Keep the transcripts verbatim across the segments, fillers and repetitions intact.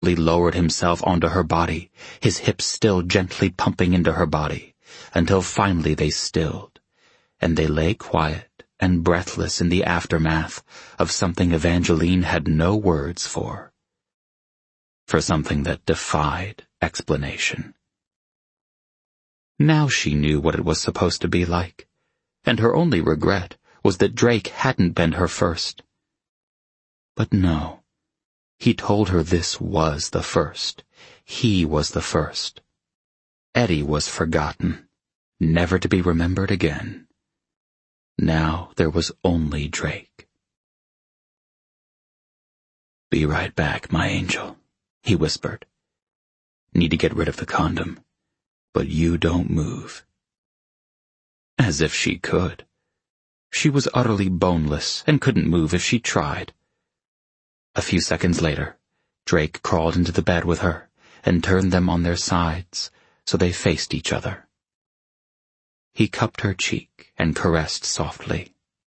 gently lowered himself onto her body, his hips still gently pumping into her body, until finally they stilled, and they lay quiet and breathless in the aftermath of something Evangeline had no words for. For something that defied explanation. Now she knew what it was supposed to be like, and her only regret was that Drake hadn't been her first. But no, he told her this was the first. He was the first. Eddie was forgotten, never to be remembered again. Now there was only Drake. "Be right back, my angel," he whispered. "Need to get rid of the condom, but you don't move." As if she could. She was utterly boneless and couldn't move if she tried. A few seconds later, Drake crawled into the bed with her and turned them on their sides so they faced each other. He cupped her cheek and caressed softly.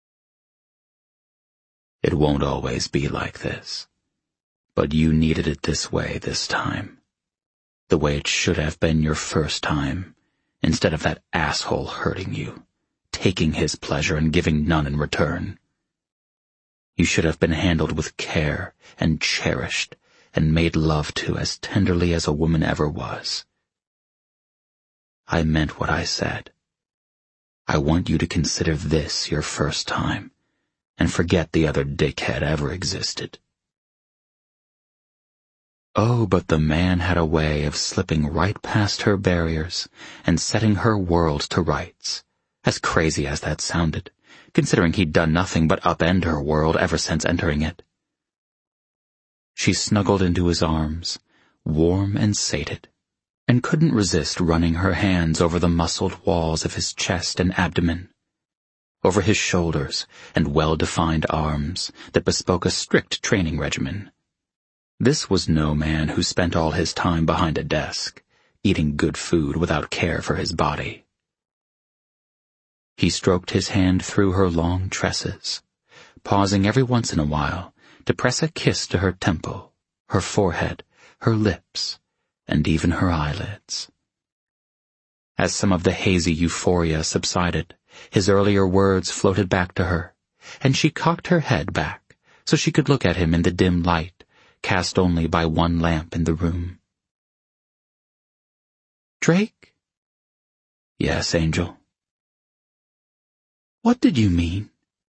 "It won't always be like this, but you needed it this way this time. The way it should have been your first time, instead of that asshole hurting you, taking his pleasure and giving none in return. You should have been handled with care and cherished and made love to as tenderly as a woman ever was. I meant what I said. I want you to consider this your first time and forget the other dickhead ever existed." Oh, but the man had a way of slipping right past her barriers and setting her world to rights, as crazy as that sounded, considering he'd done nothing but upend her world ever since entering it. She snuggled into his arms, warm and sated, and couldn't resist running her hands over the muscled walls of his chest and abdomen, over his shoulders and well-defined arms that bespoke a strict training regimen. This was no man who spent all his time behind a desk, eating good food without care for his body. He stroked his hand through her long tresses, pausing every once in a while to press a kiss to her temple, her forehead, her lips, and even her eyelids. As some of the hazy euphoria subsided, his earlier words floated back to her, and she cocked her head back so she could look at him in the dim light, cast only by one lamp in the room. "Drake?" "Yes, Angel." "What did you mean?"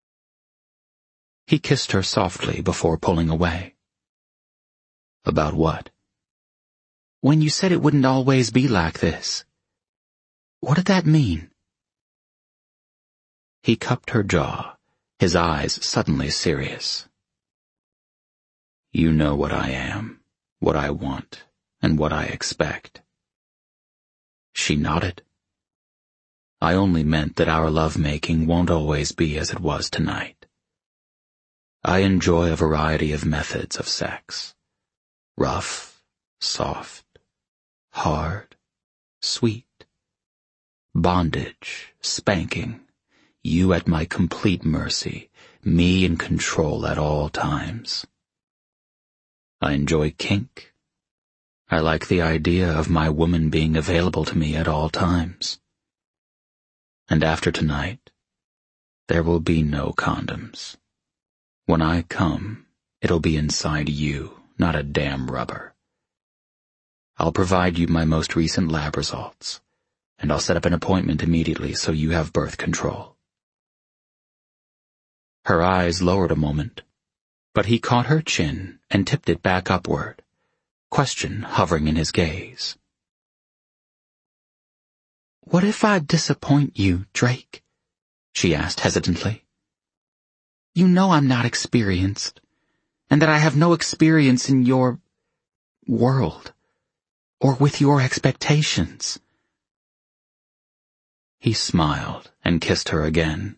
He kissed her softly before pulling away. "About what?" "When you said it wouldn't always be like this. What did that mean?" He cupped her jaw, his eyes suddenly serious. "You know what I am, what I want, and what I expect." She nodded. "I only meant that our lovemaking won't always be as it was tonight. I enjoy a variety of methods of sex. Rough, soft, hard, sweet. Bondage, spanking, you at my complete mercy, me in control at all times. I enjoy kink. I like the idea of my woman being available to me at all times. And after tonight, there will be no condoms. When I come, it'll be inside you, not a damn rubber. I'll provide you my most recent lab results, and I'll set up an appointment immediately so you have birth control." Her eyes lowered a moment, but he caught her chin and tipped it back upward, question hovering in his gaze. "What if I disappoint you, Drake?" she asked hesitantly. "You know I'm not experienced, and that I have no experience in your world, or with your expectations." He smiled and kissed her again.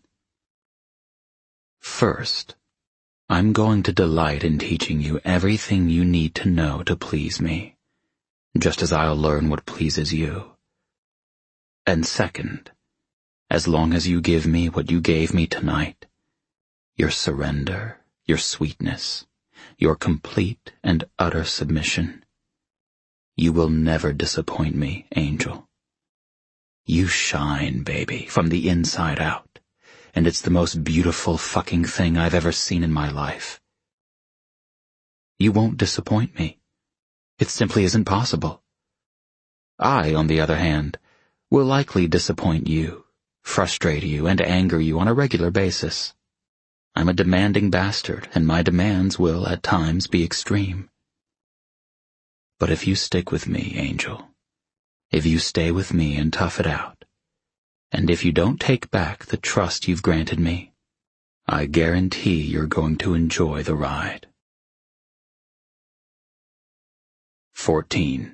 "First, I'm going to delight in teaching you everything you need to know to please me, just as I'll learn what pleases you. And second, as long as you give me what you gave me tonight, your surrender, your sweetness, your complete and utter submission, You will never disappoint me, Angel. You shine, baby, from the inside out, and it's the most beautiful fucking thing I've ever seen in my life. You won't disappoint me. It simply isn't possible. I, on the other hand, will likely disappoint you, frustrate you, and anger you on a regular basis. I'm a demanding bastard, and my demands will, at times, be extreme. But if you stick with me, Angel, if you stay with me and tough it out, and if you don't take back the trust you've granted me, I guarantee you're going to enjoy the ride. fourteen.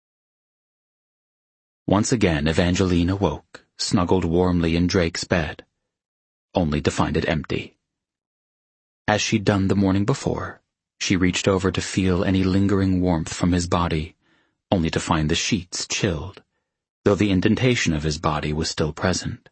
Once again Evangeline awoke, snuggled warmly in Drake's bed, only to find it empty. As she'd done the morning before, she reached over to feel any lingering warmth from his body, only to find the sheets chilled, though the indentation of his body was still present.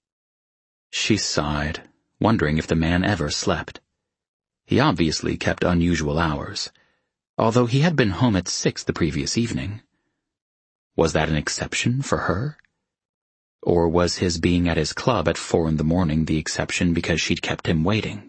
She sighed, wondering if the man ever slept. He obviously kept unusual hours, although he had been home at six the previous evening. Was that an exception for her? Or was his being at his club at four in the morning the exception because she'd kept him waiting?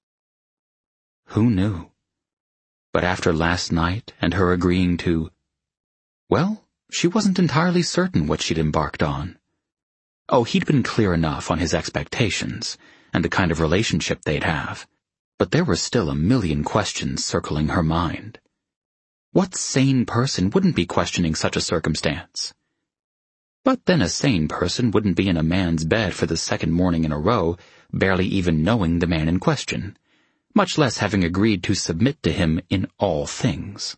Who knew? But after last night and her agreeing to... Well, she wasn't entirely certain what she'd embarked on. Oh, he'd been clear enough on his expectations and the kind of relationship they'd have, but there were still a million questions circling her mind. What sane person wouldn't be questioning such a circumstance? But then a sane person wouldn't be in a man's bed for the second morning in a row, barely even knowing the man in question, much less having agreed to submit to him in all things.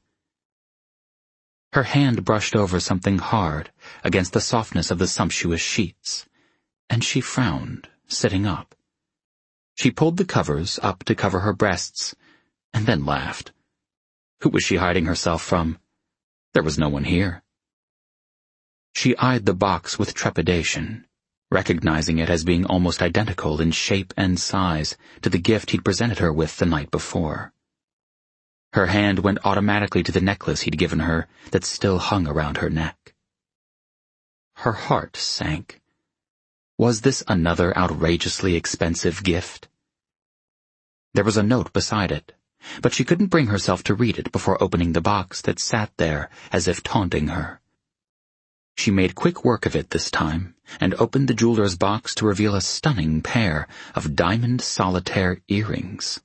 Her hand brushed over something hard against the softness of the sumptuous sheets, and she frowned, sitting up. She pulled the covers up to cover her breasts, and then laughed. Who was she hiding herself from? There was no one here. She eyed the box with trepidation, recognizing it as being almost identical in shape and size to the gift he'd presented her with the night before. Her hand went automatically to the necklace he'd given her that still hung around her neck. Her heart sank. Was this another outrageously expensive gift? There was a note beside it, but she couldn't bring herself to read it before opening the box that sat there as if taunting her. She made quick work of it this time, and opened the jeweler's box to reveal a stunning pair of diamond solitaire earrings.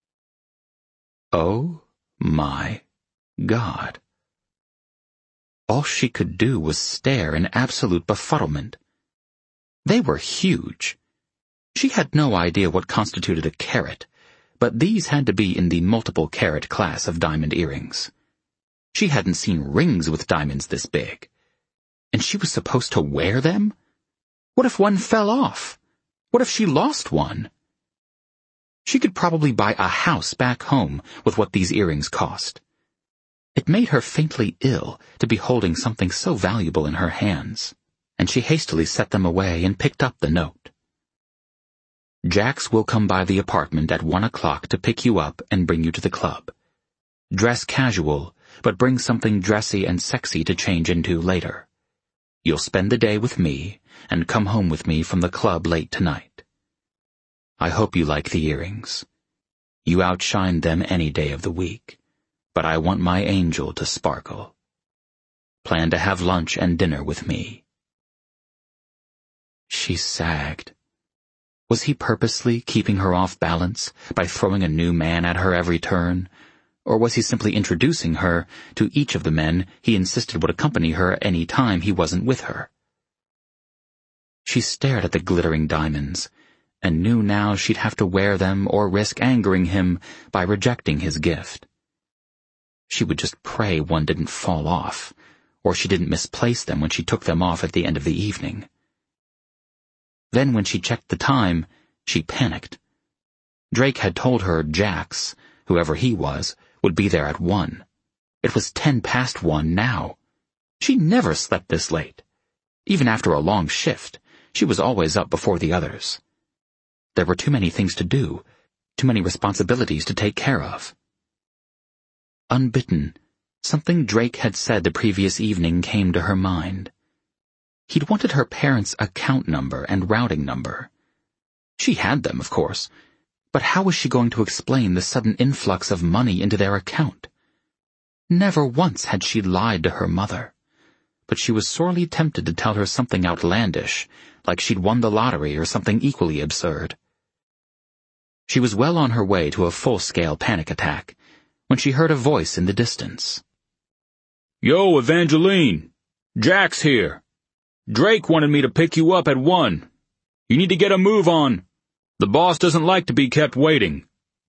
Oh my God. All she could do was stare in absolute befuddlement. They were huge. She had no idea what constituted a carat, but these had to be in the multiple carat class of diamond earrings. She hadn't seen rings with diamonds this big. And she was supposed to wear them? What if one fell off? What if she lost one? She could probably buy a house back home with what these earrings cost. It made her faintly ill to be holding something so valuable in her hands, and she hastily set them away and picked up the note. Jax will come by the apartment at one o'clock to pick you up and bring you to the club. Dress casual, but bring something dressy and sexy to change into later. You'll spend the day with me and come home with me from the club late tonight. I hope you like the earrings. You outshine them any day of the week, but I want my angel to sparkle. Plan to have lunch and dinner with me. She sagged. Was he purposely keeping her off balance by throwing a new man at her every turn? Or was he simply introducing her to each of the men he insisted would accompany her any time he wasn't with her? She stared at the glittering diamonds, and knew now she'd have to wear them or risk angering him by rejecting his gift. She would just pray one didn't fall off, or she didn't misplace them when she took them off at the end of the evening. Then when she checked the time, she panicked. Drake had told her Jax, whoever he was, would be there at one. It was ten past one now. She never slept this late. Even after a long shift, she was always up before the others. There were too many things to do, too many responsibilities to take care of. Unbidden, Something Drake had said the previous evening came to her mind. He'd wanted her parents' account number and routing number. She had them, of course, but how was she going to explain the sudden influx of money into their account? Never once had she lied to her mother, but she was sorely tempted to tell her something outlandish, like she'd won the lottery or something equally absurd. She was well on her way to a full-scale panic attack when she heard a voice in the distance. "Yo, Evangeline! Jack's here. Drake wanted me to pick you up at one. You need to get a move on. The boss doesn't like to be kept waiting."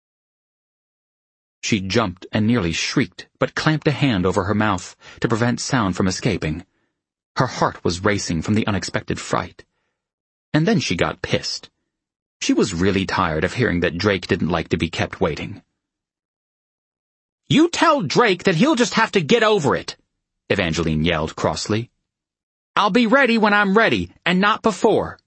She jumped and nearly shrieked, but clamped a hand over her mouth to prevent sound from escaping. Her heart was racing from the unexpected fright. And then she got pissed. She was really tired of hearing that Drake didn't like to be kept waiting. "You tell Drake that he'll just have to get over it," Evangeline yelled crossly. "I'll be ready when I'm ready, and not before."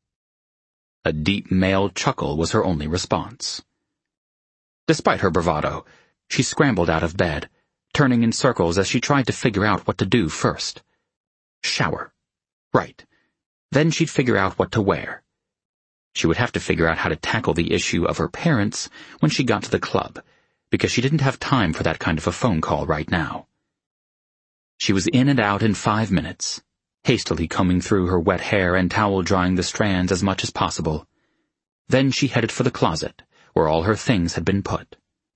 A deep male chuckle was her only response. Despite her bravado, she scrambled out of bed, turning in circles as she tried to figure out what to do first. Shower. Right. Then she'd figure out what to wear. She would have to figure out how to tackle the issue of her parents when she got to the club, because she didn't have time for that kind of a phone call right now. She was in and out in five minutes, hastily combing through her wet hair and towel-drying the strands as much as possible. Then she headed for the closet, where all her things had been put.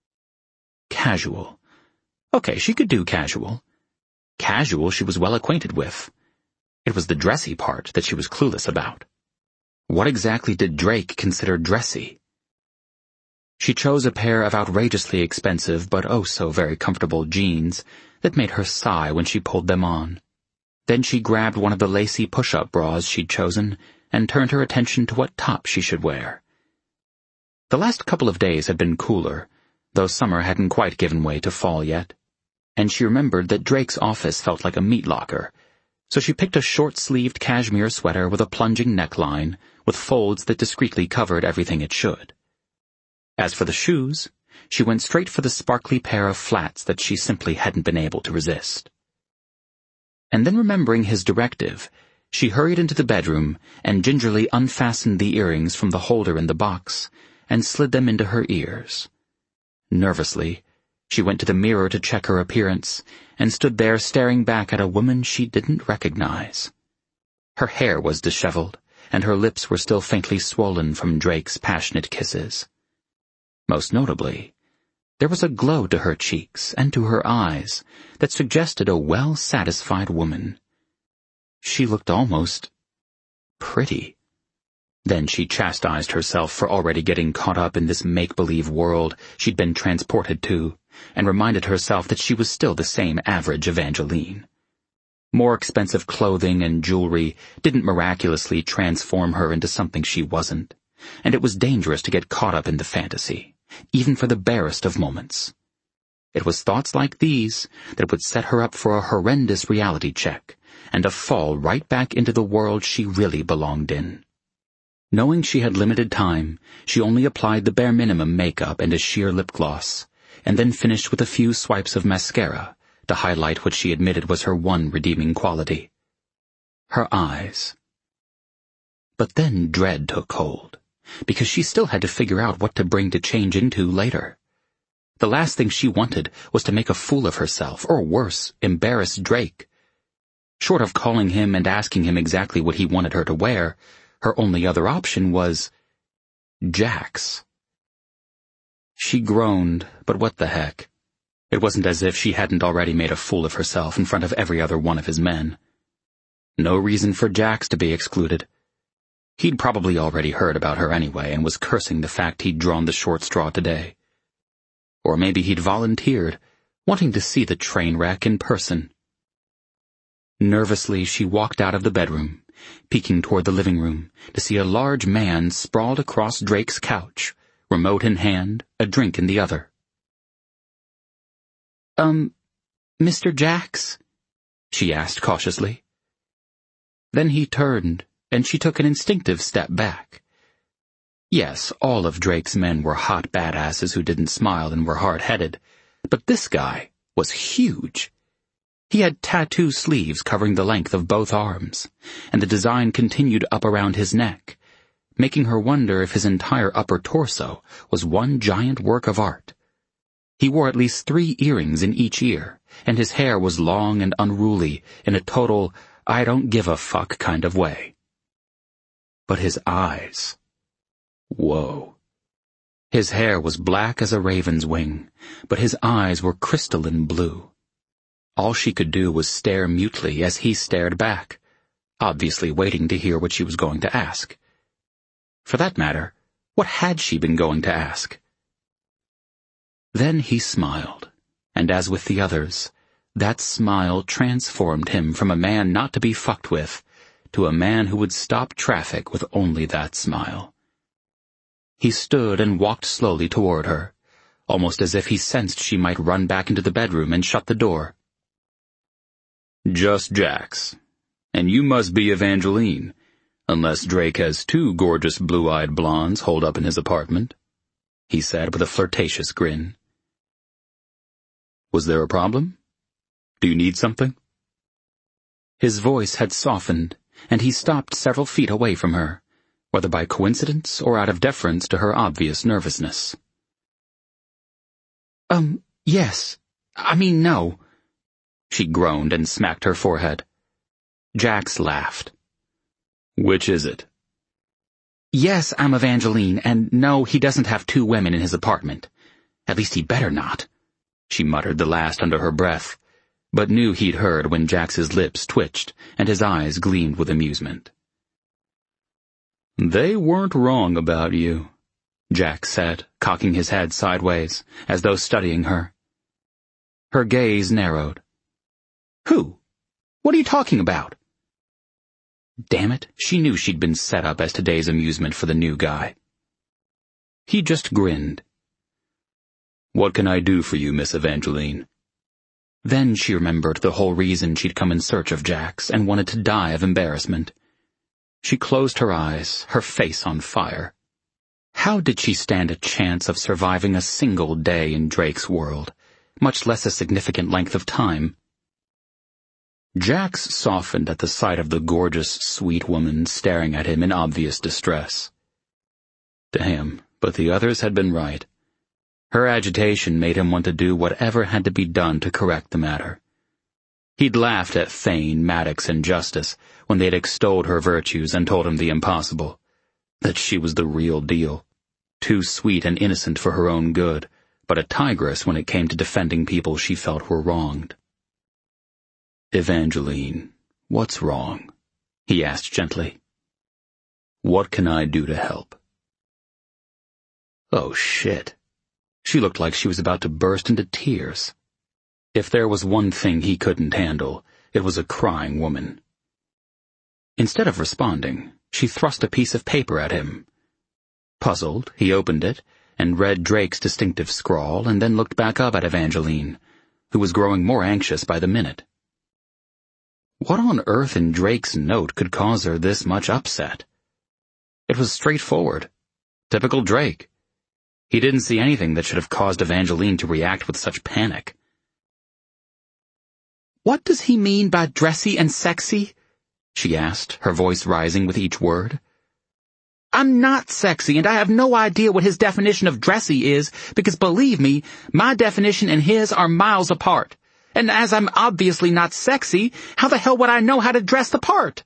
Casual. Okay, she could do casual. Casual she was well acquainted with. It was the dressy part that she was clueless about. What exactly did Drake consider dressy? She chose a pair of outrageously expensive but oh so very comfortable jeans that made her sigh when she pulled them on. Then she grabbed one of the lacy push-up bras she'd chosen and turned her attention to what top she should wear. The last couple of days had been cooler, though summer hadn't quite given way to fall yet, and she remembered that Drake's office felt like a meat locker, so she picked a short-sleeved cashmere sweater with a plunging neckline, with folds that discreetly covered everything it should. As for the shoes, she went straight for the sparkly pair of flats that she simply hadn't been able to resist. And then remembering his directive, she hurried into the bedroom and gingerly unfastened the earrings from the holder in the box and slid them into her ears. Nervously, she went to the mirror to check her appearance and stood there staring back at a woman she didn't recognize. Her hair was disheveled, and her lips were still faintly swollen from Drake's passionate kisses. Most notably, there was a glow to her cheeks and to her eyes that suggested a well-satisfied woman. She looked almost pretty. Then she chastised herself for already getting caught up in this make-believe world she'd been transported to, and reminded herself that she was still the same average Evangeline. More expensive clothing and jewelry didn't miraculously transform her into something she wasn't, and it was dangerous to get caught up in the fantasy, even for the barest of moments. It was thoughts like these that would set her up for a horrendous reality check, and a fall right back into the world she really belonged in. Knowing she had limited time, she only applied the bare minimum makeup and a sheer lip gloss, and then finished with a few swipes of mascara to highlight what she admitted was her one redeeming quality: her eyes. But then dread took hold, because she still had to figure out what to bring to change into later. The last thing she wanted was to make a fool of herself, or worse, embarrass Drake. Short of calling him and asking him exactly what he wanted her to wear, her only other option was Jack's. She groaned, but what the heck? It wasn't as if she hadn't already made a fool of herself in front of every other one of his men. No reason for Jax to be excluded. He'd probably already heard about her anyway and was cursing the fact he'd drawn the short straw today. Or maybe he'd volunteered, wanting to see the train wreck in person. Nervously, she walked out of the bedroom, peeking toward the living room to see a large man sprawled across Drake's couch, remote in hand, a drink in the other. Um, Mister Jax? She asked cautiously. Then he turned, and she took an instinctive step back. Yes, all of Drake's men were hot badasses who didn't smile and were hard-headed, but this guy, was huge. He had tattoo sleeves covering the length of both arms, and the design continued up around his neck, making her wonder if his entire upper torso was one giant work of art. He wore at least three earrings in each ear, and his hair was long and unruly in a total I don't give a fuck kind of way. But his eyes... Whoa. His hair was black as a raven's wing, but his eyes were crystalline blue. All she could do was stare mutely as he stared back, obviously waiting to hear what she was going to ask. For that matter, what had she been going to ask? Then he smiled, and as with the others, that smile transformed him from a man not to be fucked with to a man who would stop traffic with only that smile. He stood and walked slowly toward her, almost as if he sensed she might run back into the bedroom and shut the door. Just Jax. And you must be Evangeline, unless Drake has two gorgeous blue-eyed blondes holed up in his apartment, he said with a flirtatious grin. Was there a problem? Do you need something? His voice had softened, and he stopped several feet away from her, whether by coincidence or out of deference to her obvious nervousness. Um, yes. I mean, no. She groaned and smacked her forehead. Jax laughed. Which is it? Yes, I'm Evangeline, and no, he doesn't have two women in his apartment. At least he better not. She muttered the last under her breath, but knew he'd heard when Jax's lips twitched and his eyes gleamed with amusement. They weren't wrong about you, Jax said, cocking his head sideways, as though studying her. Her gaze narrowed. Who? What are you talking about? Damn it, she knew she'd been set up as today's amusement for the new guy. He just grinned. What can I do for you, Miss Evangeline? Then she remembered the whole reason she'd come in search of Jax and wanted to die of embarrassment. She closed her eyes, her face on fire. How did she stand a chance of surviving a single day in Drake's world, much less a significant length of time? Jax softened at the sight of the gorgeous, sweet woman staring at him in obvious distress. Damn, but the others had been right. Her agitation made him want to do whatever had to be done to correct the matter. He'd laughed at Thane, Maddox, and Justice when they'd extolled her virtues and told him the impossible, that she was the real deal, too sweet and innocent for her own good, but a tigress when it came to defending people she felt were wronged. Evangeline, what's wrong? He asked gently. What can I do to help? Oh, shit. She looked like she was about to burst into tears. If there was one thing he couldn't handle, it was a crying woman. Instead of responding, she thrust a piece of paper at him. Puzzled, he opened it and read Drake's distinctive scrawl and then looked back up at Evangeline, who was growing more anxious by the minute. What on earth in Drake's note could cause her this much upset? It was straightforward. Typical Drake. He didn't see anything that should have caused Evangeline to react with such panic. What does he mean by dressy and sexy? She asked, her voice rising with each word. I'm not sexy, and I have no idea what his definition of dressy is, because believe me, my definition and his are miles apart. And as I'm obviously not sexy, how the hell would I know how to dress the part?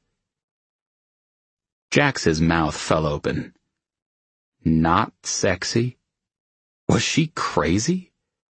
Jax's mouth fell open. Not sexy? Was she crazy?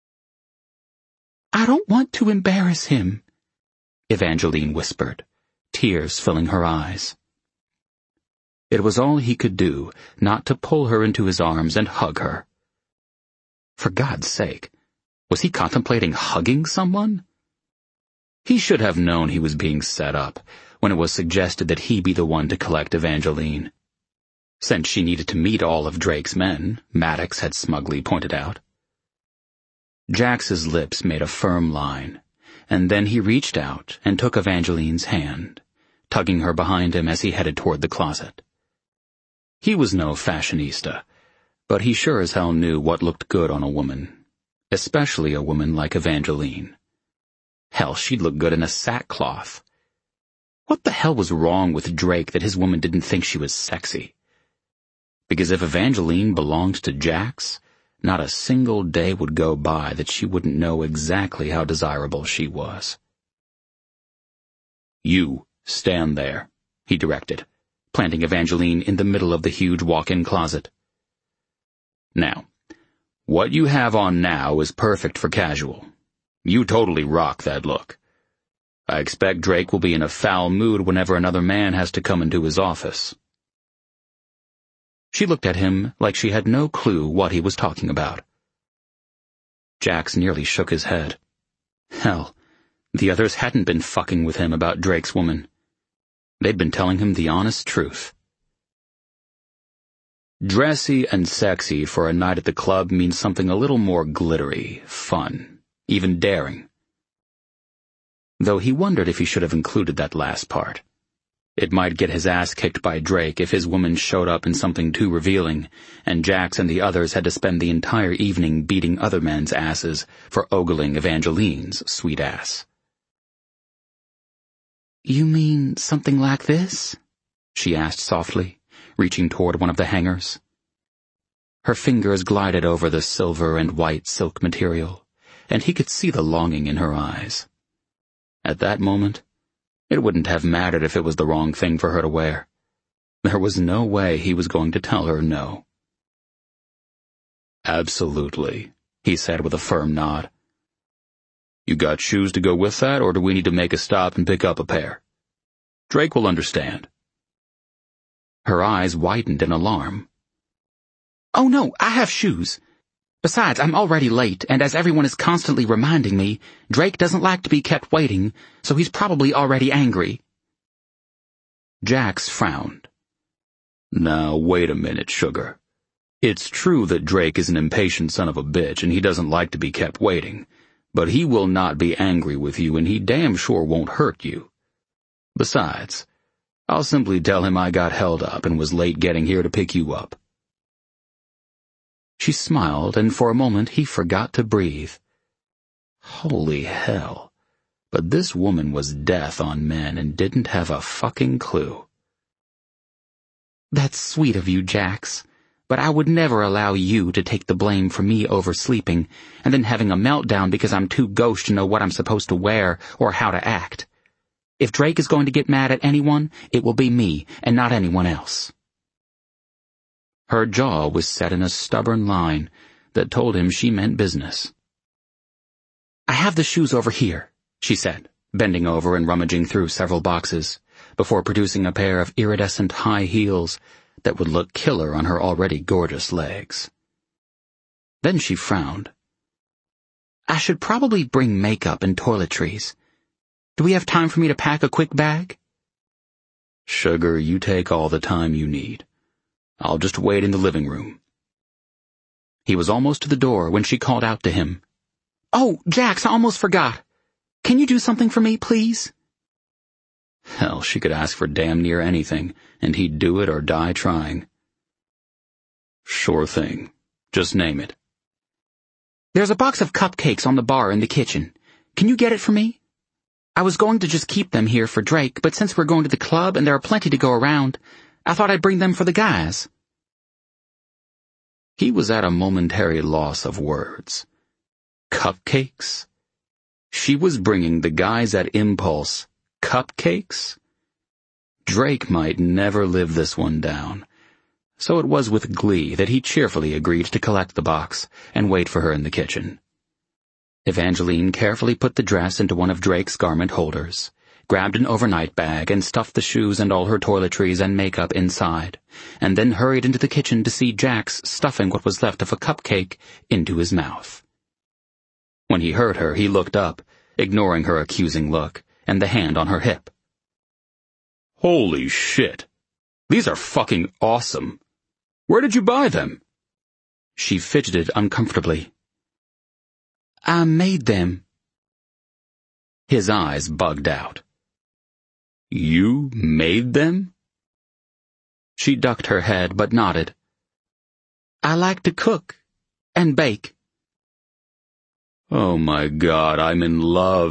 I don't want to embarrass him, Evangeline whispered, tears filling her eyes. It was all he could do not to pull her into his arms and hug her. For God's sake, was he contemplating hugging someone? He should have known he was being set up when it was suggested that he be the one to collect Evangeline. Since she needed to meet all of Drake's men, Maddox had smugly pointed out. Jax's lips made a firm line, and then he reached out and took Evangeline's hand, tugging her behind him as he headed toward the closet. He was no fashionista, but he sure as hell knew what looked good on a woman, especially a woman like Evangeline. Hell, she'd look good in a sackcloth. What the hell was wrong with Drake that his woman didn't think she was sexy? Because if Evangeline belonged to Jax, not a single day would go by that she wouldn't know exactly how desirable she was. "You stand there," he directed, planting Evangeline in the middle of the huge walk-in closet. "Now, what you have on now is perfect for casual. You totally rock that look. I expect Drake will be in a foul mood whenever another man has to come into his office." She looked at him like she had no clue what he was talking about. Jax nearly shook his head. Hell, the others hadn't been fucking with him about Drake's woman. They'd been telling him the honest truth. Dressy and sexy for a night at the club means something a little more glittery, fun, even daring. Though he wondered if he should have included that last part. It might get his ass kicked by Drake if his woman showed up in something too revealing, and Jax and the others had to spend the entire evening beating other men's asses for ogling Evangeline's sweet ass. "You mean something like this?" she asked softly, reaching toward one of the hangers. Her fingers glided over the silver and white silk material, and he could see the longing in her eyes. At that moment, it wouldn't have mattered if it was the wrong thing for her to wear. There was no way he was going to tell her no. "Absolutely," he said with a firm nod. "You got shoes to go with that, or do we need to make a stop and pick up a pair? Drake will understand." Her eyes widened in alarm. "Oh no, I have shoes. Besides, I'm already late, and as everyone is constantly reminding me, Drake doesn't like to be kept waiting, so he's probably already angry." Jax frowned. "Now, wait a minute, sugar. It's true that Drake is an impatient son of a bitch, and he doesn't like to be kept waiting, but he will not be angry with you, and he damn sure won't hurt you. Besides, I'll simply tell him I got held up and was late getting here to pick you up." She smiled, and for a moment he forgot to breathe. Holy hell, but this woman was death on men and didn't have a fucking clue. "That's sweet of you, Jax, but I would never allow you to take the blame for me oversleeping and then having a meltdown because I'm too gauche to know what I'm supposed to wear or how to act. If Drake is going to get mad at anyone, it will be me and not anyone else." Her jaw was set in a stubborn line that told him she meant business. "I have the shoes over here," she said, bending over and rummaging through several boxes, before producing a pair of iridescent high heels that would look killer on her already gorgeous legs. Then she frowned. "I should probably bring makeup and toiletries. Do we have time for me to pack a quick bag?" "Sugar, you take all the time you need. I'll just wait in the living room." He was almost to the door when she called out to him. "Oh, Jax, I almost forgot. Can you do something for me, please?" Hell, she could ask for damn near anything, and he'd do it or die trying. "Sure thing. Just name it." "There's a box of cupcakes on the bar in the kitchen. Can you get it for me? I was going to just keep them here for Drake, but since we're going to the club and there are plenty to go around, I thought I'd bring them for the guys." He was at a momentary loss of words. Cupcakes? She was bringing the guys at Impulse cupcakes? Drake might never live this one down, so it was with glee that he cheerfully agreed to collect the box and wait for her in the kitchen. Evangeline carefully put the dress into one of Drake's garment holders, grabbed an overnight bag and stuffed the shoes and all her toiletries and makeup inside, and then hurried into the kitchen to see Jax stuffing what was left of a cupcake into his mouth. When he heard her, he looked up, ignoring her accusing look, and the hand on her hip. "Holy shit! These are fucking awesome! Where did you buy them?" She fidgeted uncomfortably. "I made them." His eyes bugged out. "You made them?" She ducked her head but nodded. "I like to cook and bake." "Oh my God, I'm in love,"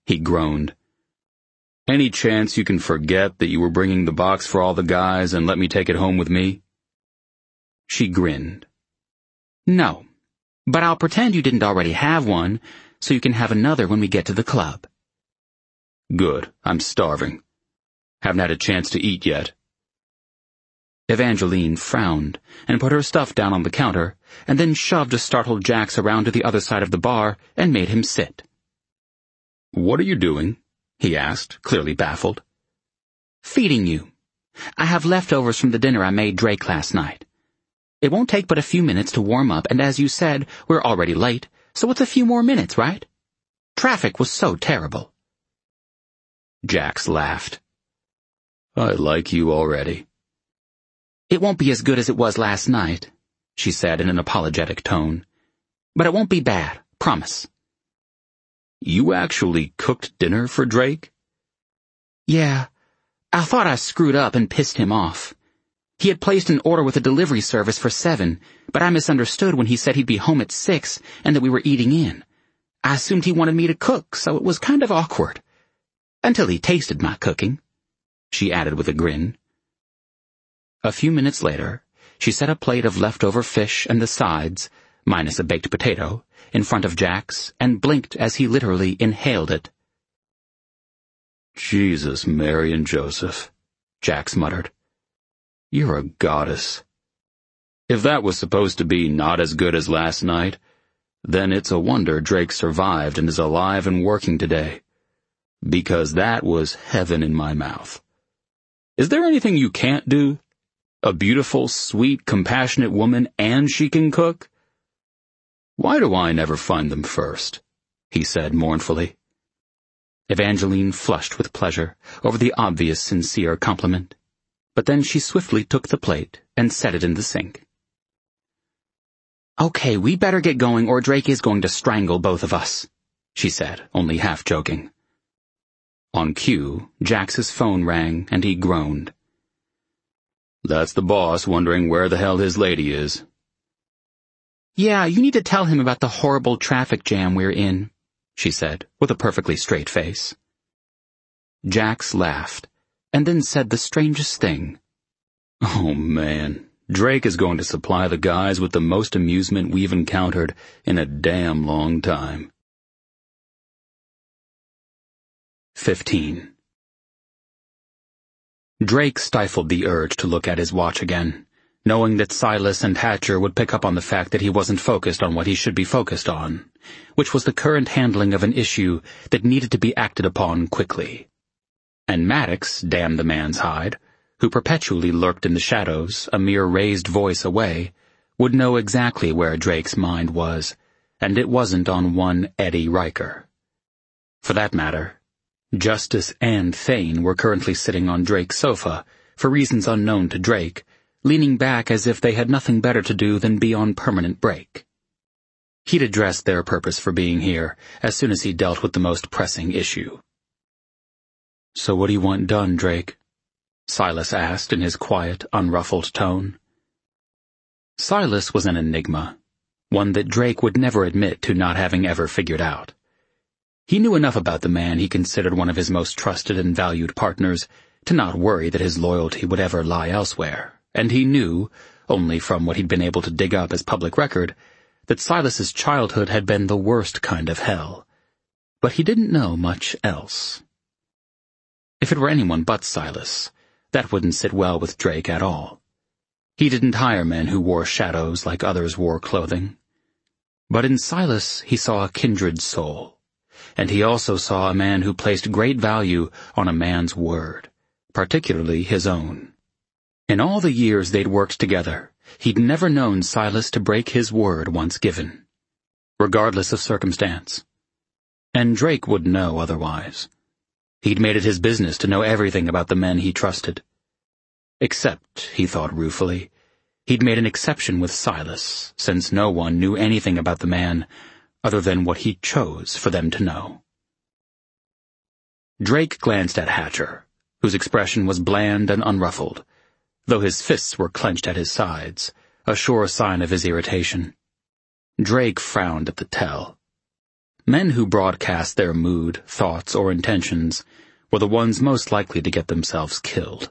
He groaned. Any chance you can forget that you were bringing the box for all the guys and let me take it home with me? She grinned. No, but I'll pretend you didn't already have one, so you can have another when we get to the club. Good, I'm starving. Haven't had a chance to eat yet. Evangeline frowned and put her stuff down on the counter, and then shoved a startled Jax around to the other side of the bar and made him sit. What are you doing? He asked, clearly baffled. Feeding you. I have leftovers from the dinner I made Drake last night. It won't take but a few minutes to warm up, and as you said, we're already late, so it's a few more minutes, right? Traffic was so terrible. Jax laughed. I like you already. It won't be as good as it was last night, she said in an apologetic tone. But it won't be bad, promise. You actually cooked dinner for Drake? Yeah. I thought I screwed up and pissed him off. He had placed an order with a delivery service for seven, but I misunderstood when he said he'd be home at six and that we were eating in. I assumed he wanted me to cook, so it was kind of awkward. Until he tasted my cooking, she added with a grin. A few minutes later, she set a plate of leftover fish and the sides, minus a baked potato, in front of Jax and blinked as he literally inhaled it. Jesus, Mary and Joseph, Jax muttered. You're a goddess. If that was supposed to be not as good as last night, then it's a wonder Drake survived and is alive and working today. Because that was heaven in my mouth. Is there anything you can't do? A beautiful, sweet, compassionate woman and she can cook? Why do I never find them first? He said mournfully. Evangeline flushed with pleasure over the obvious sincere compliment, but then she swiftly took the plate and set it in the sink. Okay, we better get going or Drake is going to strangle both of us, she said, only half joking. On cue, Jax's phone rang and he groaned. That's the boss wondering where the hell his lady is. Yeah, you need to tell him about the horrible traffic jam we're in, she said, with a perfectly straight face. Jax laughed, and then said the strangest thing. Oh man, Drake is going to supply the guys with the most amusement we've encountered in a damn long time. Fifteen. Drake stifled the urge to look at his watch again, knowing that Silas and Hatcher would pick up on the fact that he wasn't focused on what he should be focused on, which was the current handling of an issue that needed to be acted upon quickly. And Maddox, damn the man's hide, who perpetually lurked in the shadows, a mere raised voice away, would know exactly where Drake's mind was, and it wasn't on one Eddie Riker. For that matter, Justice and Thane were currently sitting on Drake's sofa, for reasons unknown to Drake, leaning back as if they had nothing better to do than be on permanent break. He'd addressed their purpose for being here as soon as he dealt with the most pressing issue. So what do you want done, Drake? Silas asked in his quiet, unruffled tone. Silas was an enigma, one that Drake would never admit to not having ever figured out. He knew enough about the man he considered one of his most trusted and valued partners to not worry that his loyalty would ever lie elsewhere, and he knew, only from what he'd been able to dig up as public record, that Silas's childhood had been the worst kind of hell. But he didn't know much else. If it were anyone but Silas, that wouldn't sit well with Drake at all. He didn't hire men who wore shadows like others wore clothing. But in Silas he saw a kindred soul, and he also saw a man who placed great value on a man's word, particularly his own. In all the years they'd worked together, he'd never known Silas to break his word once given, regardless of circumstance. And Drake would know otherwise. He'd made it his business to know everything about the men he trusted. Except, he thought ruefully, he'd made an exception with Silas, since no one knew anything about the man other than what he chose for them to know. Drake glanced at Hatcher, whose expression was bland and unruffled, though his fists were clenched at his sides, a sure sign of his irritation. Drake frowned at the tell. Men who broadcast their mood, thoughts, or intentions were the ones most likely to get themselves killed.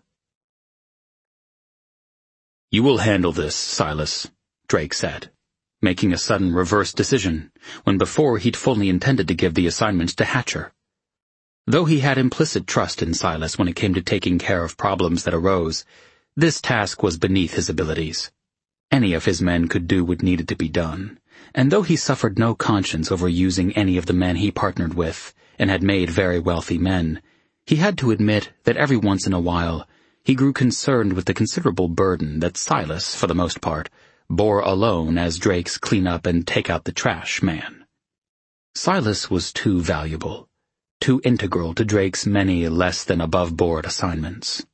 "You will handle this, Silas," Drake said, making a sudden reverse decision, when before he'd fully intended to give the assignments to Hatcher. Though he had implicit trust in Silas when it came to taking care of problems that arose, this task was beneath his abilities. Any of his men could do what needed to be done, and though he suffered no conscience over using any of the men he partnered with, and had made very wealthy men, he had to admit that every once in a while he grew concerned with the considerable burden that Silas, for the most part, bore alone as Drake's clean-up and take-out-the-trash man. Silas was too valuable, too integral to Drake's many less-than-above-board assignments.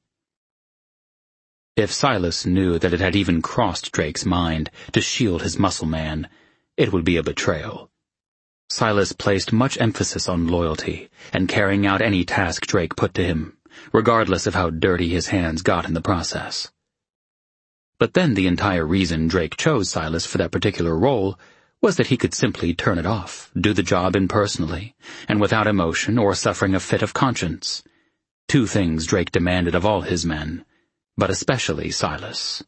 If Silas knew that it had even crossed Drake's mind to shield his muscle man, it would be a betrayal. Silas placed much emphasis on loyalty and carrying out any task Drake put to him, regardless of how dirty his hands got in the process. But then the entire reason Drake chose Silas for that particular role was that he could simply turn it off, do the job impersonally, and without emotion or suffering a fit of conscience. Two things Drake demanded of all his men, but especially Silas.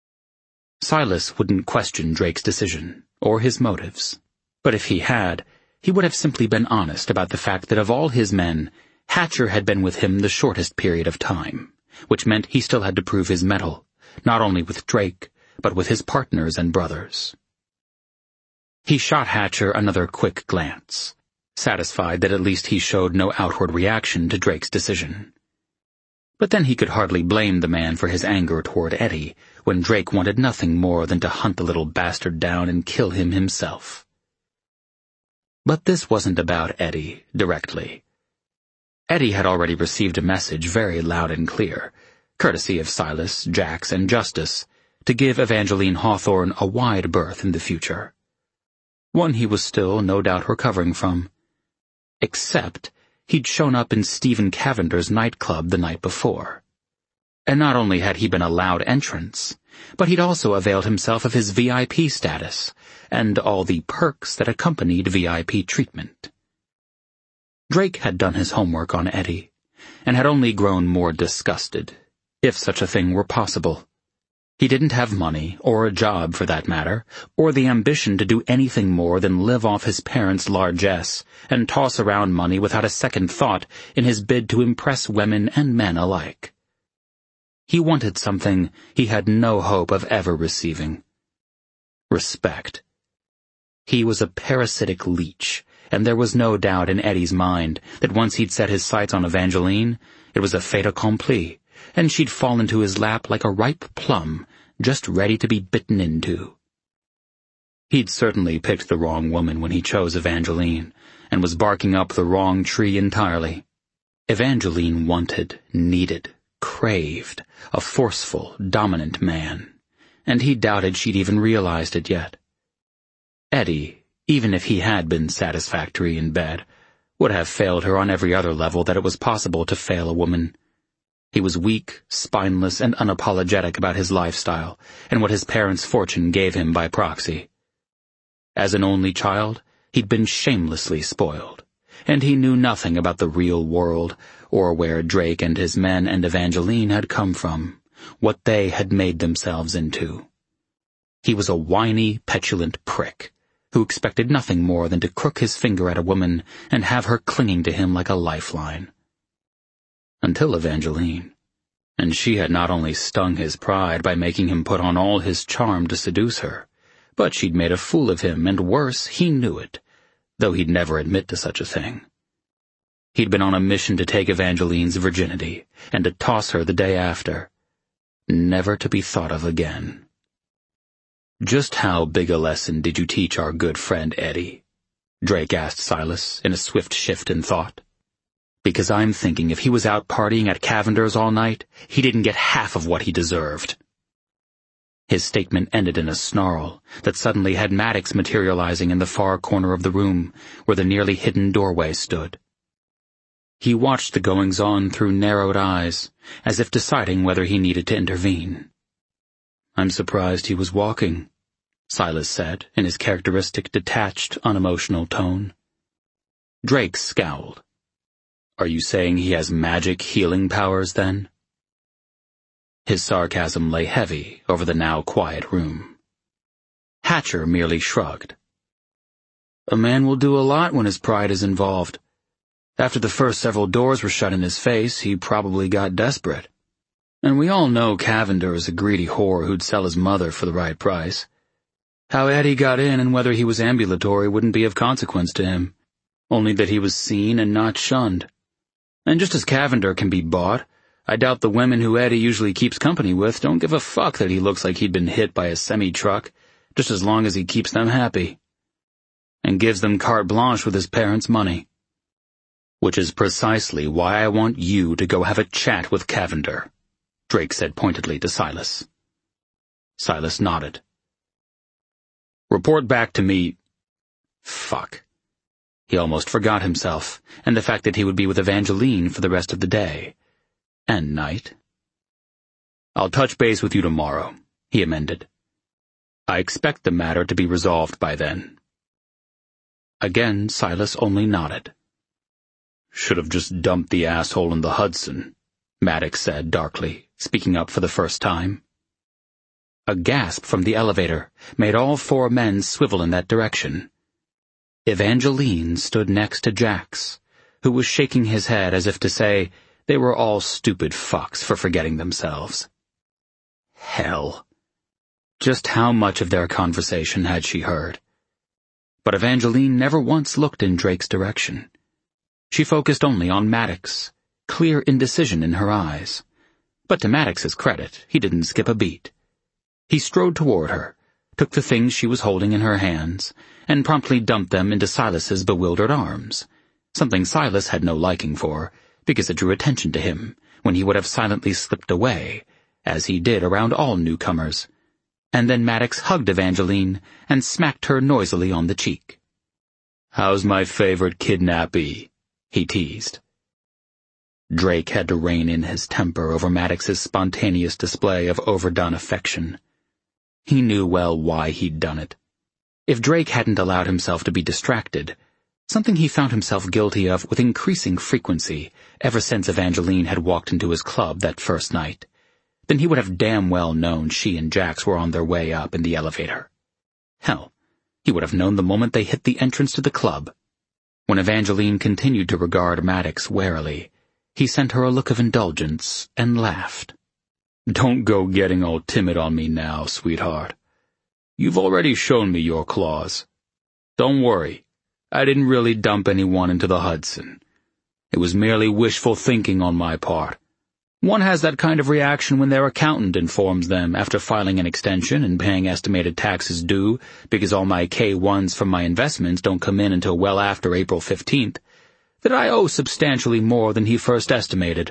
Silas wouldn't question Drake's decision, or his motives, but if he had, he would have simply been honest about the fact that of all his men, Hatcher had been with him the shortest period of time, which meant he still had to prove his mettle, not only with Drake, but with his partners and brothers. He shot Hatcher another quick glance, satisfied that at least he showed no outward reaction to Drake's decision. But then he could hardly blame the man for his anger toward Eddie when Drake wanted nothing more than to hunt the little bastard down and kill him himself. But this wasn't about Eddie, directly. Eddie had already received a message very loud and clear, courtesy of Silas, Jax, and Justice, to give Evangeline Hawthorne a wide berth in the future. One he was still, no doubt, recovering from. Except he'd shown up in Stephen Cavender's nightclub the night before. And not only had he been allowed entrance, but he'd also availed himself of his V I P status, and all the perks that accompanied V I P treatment. Drake had done his homework on Eddie, and had only grown more disgusted, if such a thing were possible. He didn't have money, or a job for that matter, or the ambition to do anything more than live off his parents' largesse and toss around money without a second thought in his bid to impress women and men alike. He wanted something he had no hope of ever receiving. Respect. He was a parasitic leech, and there was no doubt in Eddie's mind that once he'd set his sights on Evangeline, it was a fait accompli, and she'd fall into his lap like a ripe plum, just ready to be bitten into. He'd certainly picked the wrong woman when he chose Evangeline, and was barking up the wrong tree entirely. Evangeline wanted, needed, craved a forceful, dominant man, and he doubted she'd even realized it yet. Eddie, even if he had been satisfactory in bed, would have failed her on every other level that it was possible to fail a woman. He was weak, spineless, and unapologetic about his lifestyle and what his parents' fortune gave him by proxy. As an only child, he'd been shamelessly spoiled, and he knew nothing about the real world or where Drake and his men and Evangeline had come from, what they had made themselves into. He was a whiny, petulant prick who expected nothing more than to crook his finger at a woman and have her clinging to him like a lifeline. Until Evangeline, and she had not only stung his pride by making him put on all his charm to seduce her, but she'd made a fool of him, and worse, he knew it, though he'd never admit to such a thing. He'd been on a mission to take Evangeline's virginity, and to toss her the day after, never to be thought of again. "Just how big a lesson did you teach our good friend Eddie?" Drake asked Silas in a swift shift in thought. "Because I'm thinking if he was out partying at Cavender's all night, he didn't get half of what he deserved." His statement ended in a snarl that suddenly had Maddox materializing in the far corner of the room where the nearly hidden doorway stood. He watched the goings-on through narrowed eyes, as if deciding whether he needed to intervene. "I'm surprised he was walking," Silas said in his characteristic detached, unemotional tone. Drake scowled. Are you saying he has magic healing powers, then? His sarcasm lay heavy over the now quiet room. Hatcher merely shrugged. A man will do a lot when his pride is involved. After the first several doors were shut in his face, he probably got desperate. And we all know Cavender is a greedy whore who'd sell his mother for the right price. How Eddie got in and whether he was ambulatory wouldn't be of consequence to him, only that he was seen and not shunned. And just as Cavender can be bought, I doubt the women who Eddie usually keeps company with don't give a fuck that he looks like he'd been hit by a semi-truck, just as long as he keeps them happy. And gives them carte blanche with his parents' money. Which is precisely why I want you to go have a chat with Cavender, Drake said pointedly to Silas. Silas nodded. Report back to me. Fuck. He almost forgot himself, and the fact that he would be with Evangeline for the rest of the day. And night. I'll touch base with you tomorrow, he amended. I expect the matter to be resolved by then. Again, Silas only nodded. Should have just dumped the asshole in the Hudson, Maddox said darkly, speaking up for the first time. A gasp from the elevator made all four men swivel in that direction. Evangeline stood next to Jax, who was shaking his head as if to say they were all stupid fucks for forgetting themselves. Hell. Just how much of their conversation had she heard? But Evangeline never once looked in Drake's direction. She focused only on Maddox, clear indecision in her eyes. But to Maddox's credit, he didn't skip a beat. He strode toward her, took the things she was holding in her hands, and promptly dumped them into Silas's bewildered arms, something Silas had no liking for, because it drew attention to him, when he would have silently slipped away, as he did around all newcomers. And then Maddox hugged Evangeline and smacked her noisily on the cheek. "How's my favorite kidnappee?" he teased. Drake had to rein in his temper over Maddox's spontaneous display of overdone affection. He knew well why he'd done it. If Drake hadn't allowed himself to be distracted, something he found himself guilty of with increasing frequency ever since Evangeline had walked into his club that first night, then he would have damn well known she and Jax were on their way up in the elevator. Hell, he would have known the moment they hit the entrance to the club. When Evangeline continued to regard Maddox warily, he sent her a look of indulgence and laughed. "Don't go getting all timid on me now, sweetheart. You've already shown me your claws. Don't worry, I didn't really dump anyone into the Hudson. It was merely wishful thinking on my part. One has that kind of reaction when their accountant informs them, after filing an extension and paying estimated taxes due because all my K ones from my investments don't come in until well after April fifteenth, that I owe substantially more than he first estimated."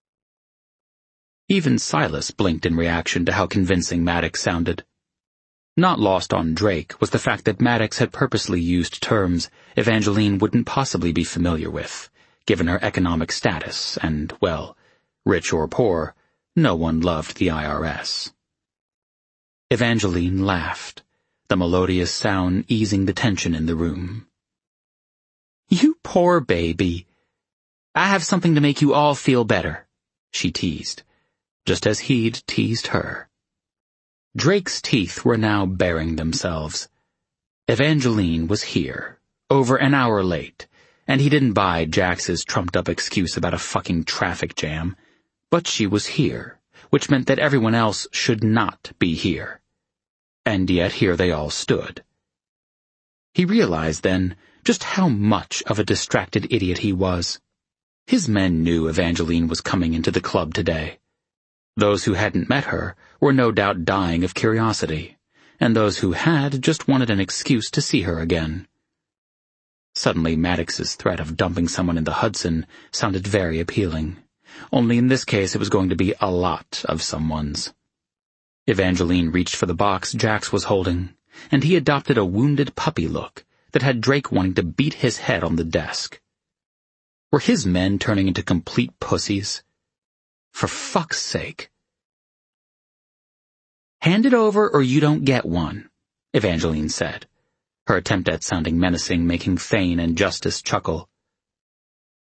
Even Silas blinked in reaction to how convincing Maddox sounded. Not lost on Drake was the fact that Maddox had purposely used terms Evangeline wouldn't possibly be familiar with, given her economic status, and, well, rich or poor, no one loved the I R S. Evangeline laughed, the melodious sound easing the tension in the room. "You poor baby. I have something to make you all feel better," she teased, just as he'd teased her. Drake's teeth were now baring themselves. Evangeline was here, over an hour late, and he didn't buy Jax's trumped-up excuse about a fucking traffic jam. But she was here, which meant that everyone else should not be here. And yet here they all stood. He realized then just how much of a distracted idiot he was. His men knew Evangeline was coming into the club today. Those who hadn't met her were no doubt dying of curiosity, and those who had just wanted an excuse to see her again. Suddenly Maddox's threat of dumping someone in the Hudson sounded very appealing. Only in this case it was going to be a lot of someone's. Evangeline reached for the box Jax was holding, and he adopted a wounded puppy look that had Drake wanting to beat his head on the desk. Were his men turning into complete pussies? For fuck's sake. "Hand it over or you don't get one," Evangeline said, her attempt at sounding menacing making Thane and Justice chuckle.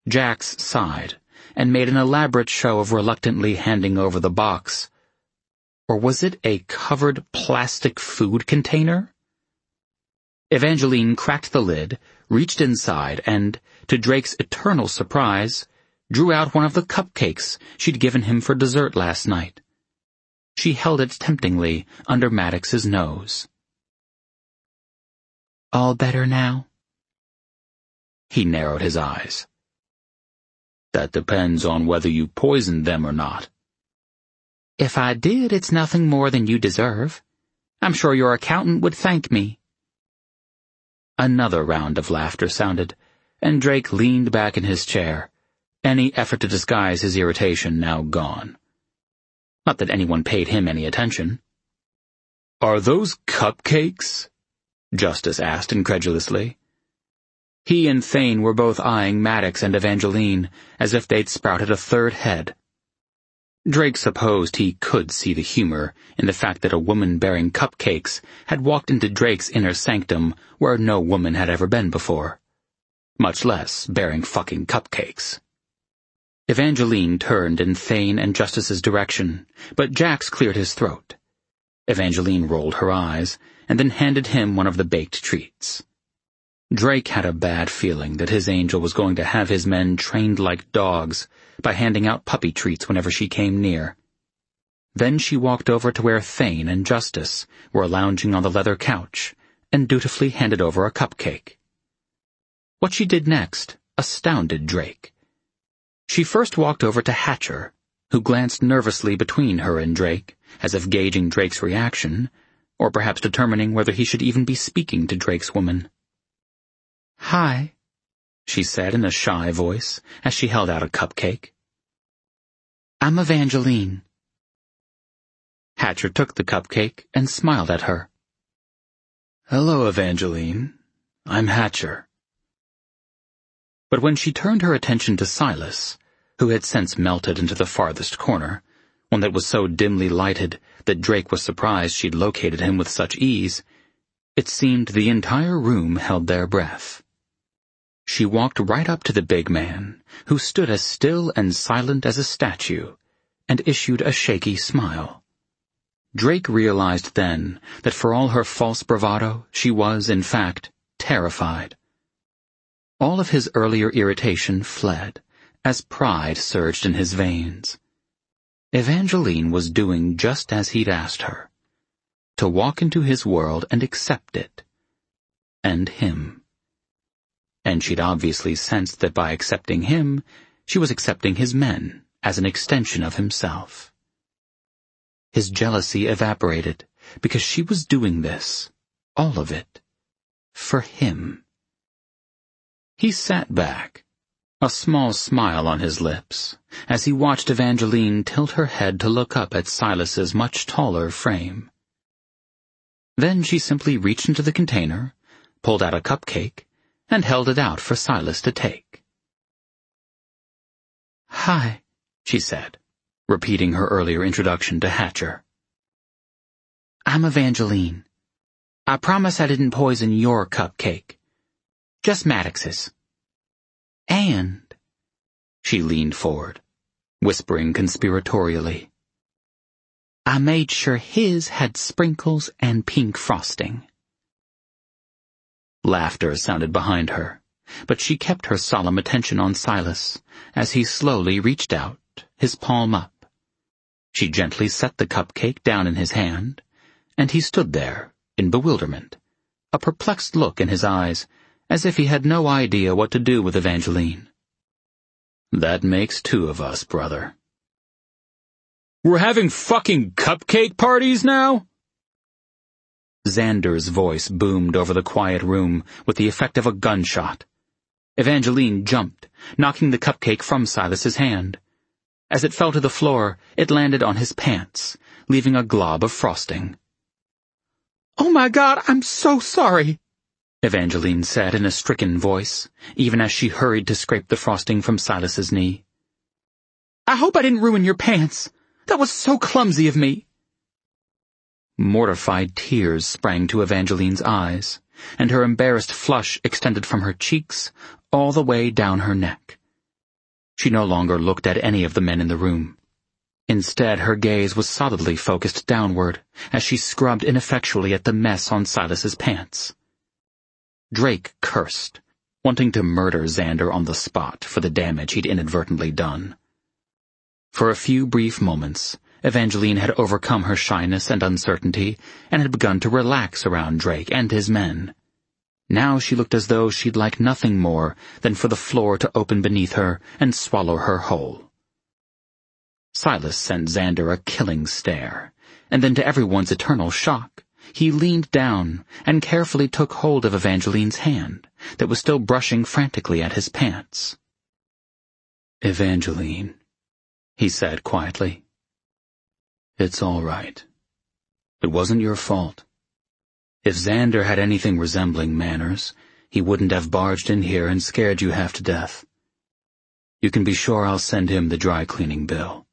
Jax sighed and made an elaborate show of reluctantly handing over the box. Or was it a covered plastic food container? Evangeline cracked the lid, reached inside, and, to Drake's eternal surprise, drew out one of the cupcakes she'd given him for dessert last night. She held it temptingly under Maddox's nose. "All better now?" He narrowed his eyes. "That depends on whether you poisoned them or not." "If I did, it's nothing more than you deserve. I'm sure your accountant would thank me." Another round of laughter sounded, and Drake leaned back in his chair, any effort to disguise his irritation now gone. Not that anyone paid him any attention. "Are those cupcakes?" Justice asked incredulously. He and Thane were both eyeing Maddox and Evangeline as if they'd sprouted a third head. Drake supposed he could see the humor in the fact that a woman bearing cupcakes had walked into Drake's inner sanctum where no woman had ever been before. Much less bearing fucking cupcakes. Evangeline turned in Thane and Justice's direction, but Jax cleared his throat. Evangeline rolled her eyes, and then handed him one of the baked treats. Drake had a bad feeling that his angel was going to have his men trained like dogs by handing out puppy treats whenever she came near. Then she walked over to where Thane and Justice were lounging on the leather couch and dutifully handed over a cupcake. What she did next astounded Drake. She first walked over to Hatcher, who glanced nervously between her and Drake, as if gauging Drake's reaction, or perhaps determining whether he should even be speaking to Drake's woman. "Hi," she said in a shy voice as she held out a cupcake. "I'm Evangeline." Hatcher took the cupcake and smiled at her. "Hello, Evangeline. I'm Hatcher." But when she turned her attention to Silas, who had since melted into the farthest corner, one that was so dimly lighted that Drake was surprised she'd located him with such ease, it seemed the entire room held their breath. She walked right up to the big man, who stood as still and silent as a statue, and issued a shaky smile. Drake realized then that for all her false bravado, she was, in fact, terrified. All of his earlier irritation fled, as pride surged in his veins. Evangeline was doing just as he'd asked her, to walk into his world and accept it. And him. And she'd obviously sensed that by accepting him, she was accepting his men as an extension of himself. His jealousy evaporated because she was doing this, all of it, for him. He sat back, a small smile on his lips, as he watched Evangeline tilt her head to look up at Silas's much taller frame. Then she simply reached into the container, pulled out a cupcake, and held it out for Silas to take. "Hi," she said, repeating her earlier introduction to Hatcher. "I'm Evangeline. I promise I didn't poison your cupcake. Just Maddox's. And," she leaned forward, whispering conspiratorially, "I made sure his had sprinkles and pink frosting." Laughter sounded behind her, but she kept her solemn attention on Silas as he slowly reached out, his palm up. She gently set the cupcake down in his hand, and he stood there, in bewilderment, a perplexed look in his eyes, as if he had no idea what to do with Evangeline. "That makes two of us, brother." "We're having fucking cupcake parties now?" Xander's voice boomed over the quiet room with the effect of a gunshot. Evangeline jumped, knocking the cupcake from Silas's hand. As it fell to the floor, it landed on his pants, leaving a glob of frosting. "Oh my God, I'm so sorry," Evangeline said in a stricken voice, even as she hurried to scrape the frosting from Silas's knee. "I hope I didn't ruin your pants. That was so clumsy of me." Mortified tears sprang to Evangeline's eyes, and her embarrassed flush extended from her cheeks all the way down her neck. She no longer looked at any of the men in the room. Instead, her gaze was solidly focused downward as she scrubbed ineffectually at the mess on Silas's pants. Drake cursed, wanting to murder Xander on the spot for the damage he'd inadvertently done. For a few brief moments, Evangeline had overcome her shyness and uncertainty and had begun to relax around Drake and his men. Now she looked as though she'd like nothing more than for the floor to open beneath her and swallow her whole. Silas sent Xander a killing stare, and then to everyone's eternal shock, he leaned down and carefully took hold of Evangeline's hand that was still brushing frantically at his pants. "Evangeline," he said quietly. "It's all right. It wasn't your fault. If Xander had anything resembling manners, he wouldn't have barged in here and scared you half to death. You can be sure I'll send him the dry cleaning bill."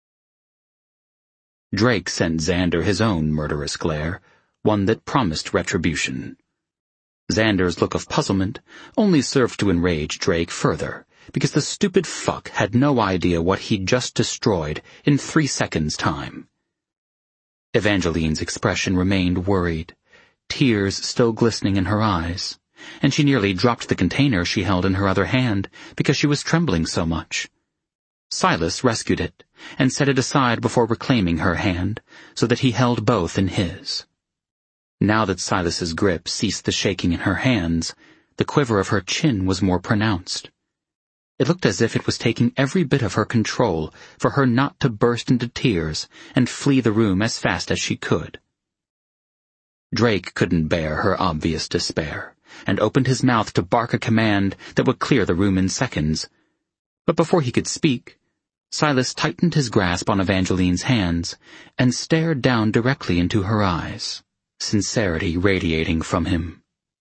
Drake sent Xander his own murderous glare, one that promised retribution. Xander's look of puzzlement only served to enrage Drake further, because the stupid fuck had no idea what he'd just destroyed in three seconds' time. Evangeline's expression remained worried, tears still glistening in her eyes, and she nearly dropped the container she held in her other hand because she was trembling so much. Silas rescued it and set it aside before reclaiming her hand so that he held both in his. Now that Silas's grip ceased the shaking in her hands, the quiver of her chin was more pronounced. It looked as if it was taking every bit of her control for her not to burst into tears and flee the room as fast as she could. Drake couldn't bear her obvious despair, and opened his mouth to bark a command that would clear the room in seconds. But before he could speak, Silas tightened his grasp on Evangeline's hands and stared down directly into her eyes, sincerity radiating from him.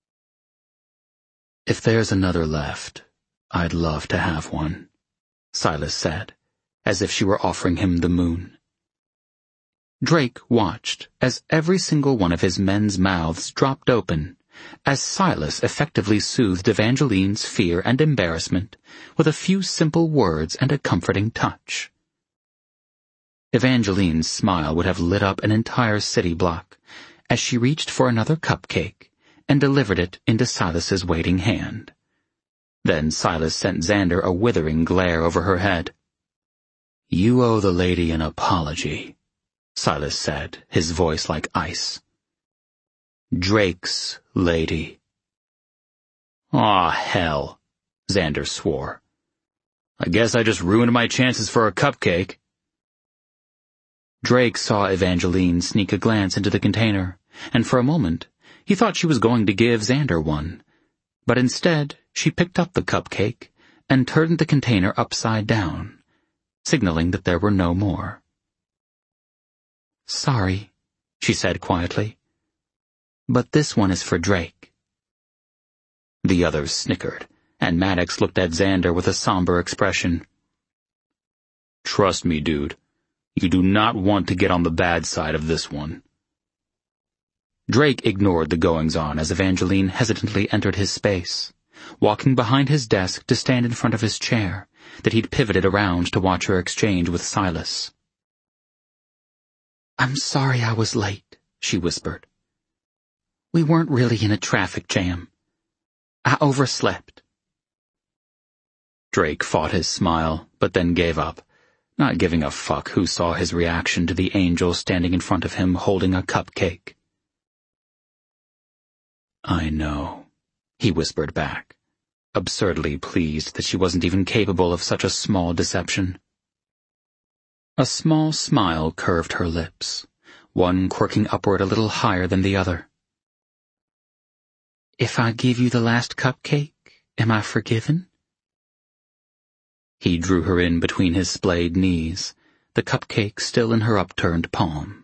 "If there's another left, I'd love to have one," Silas said, as if she were offering him the moon. Drake watched as every single one of his men's mouths dropped open, as Silas effectively soothed Evangeline's fear and embarrassment with a few simple words and a comforting touch. Evangeline's smile would have lit up an entire city block as she reached for another cupcake and delivered it into Silas's waiting hand. Then Silas sent Xander a withering glare over her head. "You owe the lady an apology," Silas said, his voice like ice. "Drake's lady." "Aw, hell," Xander swore. "I guess I just ruined my chances for a cupcake." Drake saw Evangeline sneak a glance into the container, and for a moment he thought she was going to give Xander one. But instead, she picked up the cupcake and turned the container upside down, signaling that there were no more. "Sorry," she said quietly, "but this one is for Drake." The others snickered, and Maddox looked at Xander with a somber expression. "Trust me, dude, you do not want to get on the bad side of this one." Drake ignored the goings-on as Evangeline hesitantly entered his space, walking behind his desk to stand in front of his chair that he'd pivoted around to watch her exchange with Silas. "I'm sorry I was late," she whispered. "We weren't really in a traffic jam. I overslept." Drake fought his smile, but then gave up, not giving a fuck who saw his reaction to the angel standing in front of him holding a cupcake. "I know," he whispered back, absurdly pleased that she wasn't even capable of such a small deception. A small smile curved her lips, one quirking upward a little higher than the other. "If I give you the last cupcake, am I forgiven?" He drew her in between his splayed knees, the cupcake still in her upturned palm.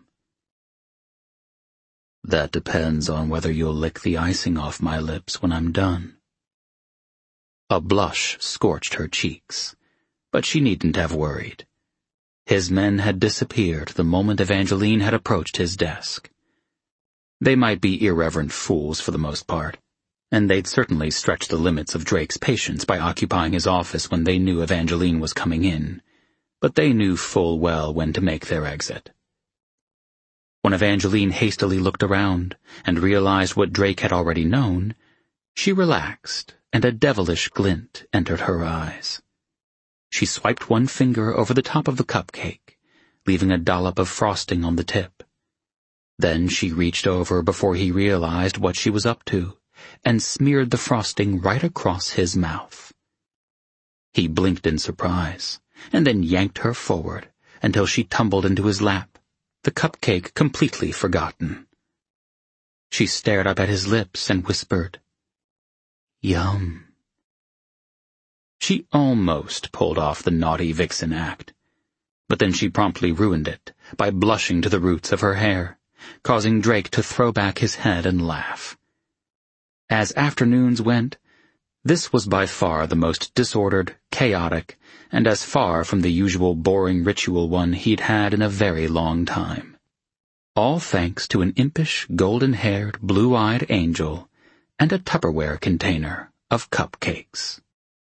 "That depends on whether you'll lick the icing off my lips when I'm done." A blush scorched her cheeks, but she needn't have worried. His men had disappeared the moment Evangeline had approached his desk. They might be irreverent fools for the most part, and they'd certainly stretched the limits of Drake's patience by occupying his office when they knew Evangeline was coming in, but they knew full well when to make their exit. When Evangeline hastily looked around and realized what Drake had already known, she relaxed, and a devilish glint entered her eyes. She swiped one finger over the top of the cupcake, leaving a dollop of frosting on the tip. Then she reached over before he realized what she was up to, and smeared the frosting right across his mouth. He blinked in surprise, and then yanked her forward until she tumbled into his lap, the cupcake completely forgotten. She stared up at his lips and whispered, "Yum." She almost pulled off the naughty vixen act, but then she promptly ruined it by blushing to the roots of her hair, causing Drake to throw back his head and laugh. As afternoons went, this was by far the most disordered, chaotic, and as far from the usual boring ritual one he'd had in a very long time. All thanks to an impish, golden-haired, blue-eyed angel and a Tupperware container of cupcakes.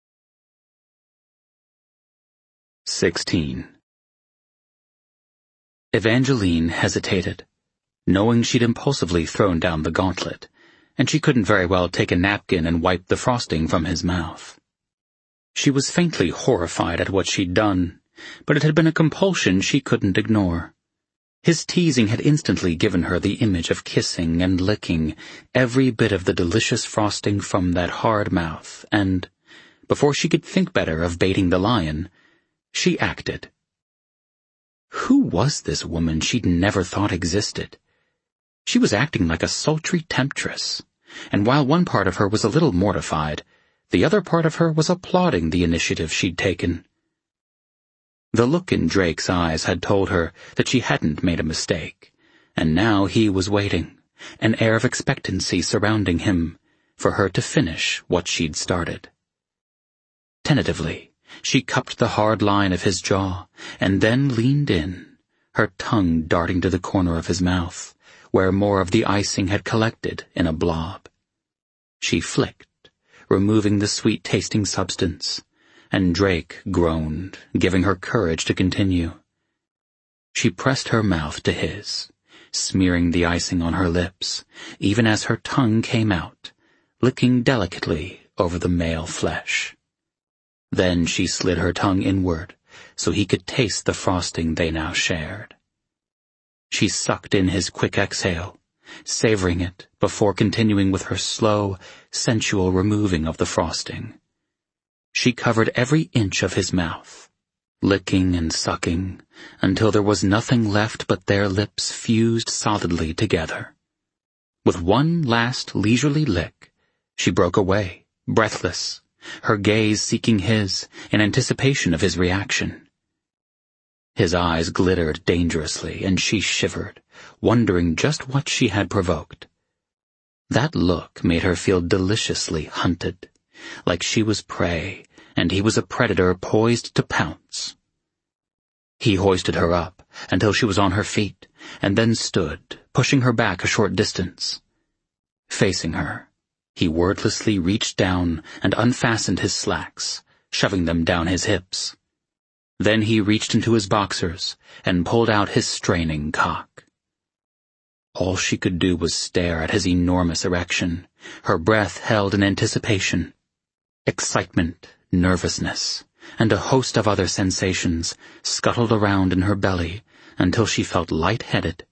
Sixteen. Evangeline hesitated, knowing she'd impulsively thrown down the gauntlet, and she couldn't very well take a napkin and wipe the frosting from his mouth. She was faintly horrified at what she'd done, but it had been a compulsion she couldn't ignore. His teasing had instantly given her the image of kissing and licking every bit of the delicious frosting from that hard mouth, and, before she could think better of baiting the lion, she acted. Who was this woman she'd never thought existed? She was acting like a sultry temptress, and while one part of her was a little mortified, the other part of her was applauding the initiative she'd taken. The look in Drake's eyes had told her that she hadn't made a mistake, and now he was waiting, an air of expectancy surrounding him, for her to finish what she'd started. Tentatively, she cupped the hard line of his jaw, and then leaned in, her tongue darting to the corner of his mouth, where more of the icing had collected in a blob. She flicked, removing the sweet-tasting substance, and Drake groaned, giving her courage to continue. She pressed her mouth to his, smearing the icing on her lips, even as her tongue came out, licking delicately over the male flesh. Then she slid her tongue inward, so he could taste the frosting they now shared. She sucked in his quick exhale, savoring it before continuing with her slow, sensual removing of the frosting. She covered every inch of his mouth, licking and sucking, until there was nothing left but their lips fused solidly together. With one last leisurely lick, she broke away, breathless, her gaze seeking his in anticipation of his reaction. His eyes glittered dangerously, and she shivered, wondering just what she had provoked. That look made her feel deliciously hunted, like she was prey, and he was a predator poised to pounce. He hoisted her up until she was on her feet, and then stood, pushing her back a short distance. Facing her, he wordlessly reached down and unfastened his slacks, shoving them down his hips. Then he reached into his boxers and pulled out his straining cock. All she could do was stare at his enormous erection, her breath held in anticipation. Excitement, nervousness, and a host of other sensations scuttled around in her belly until she felt light-headed.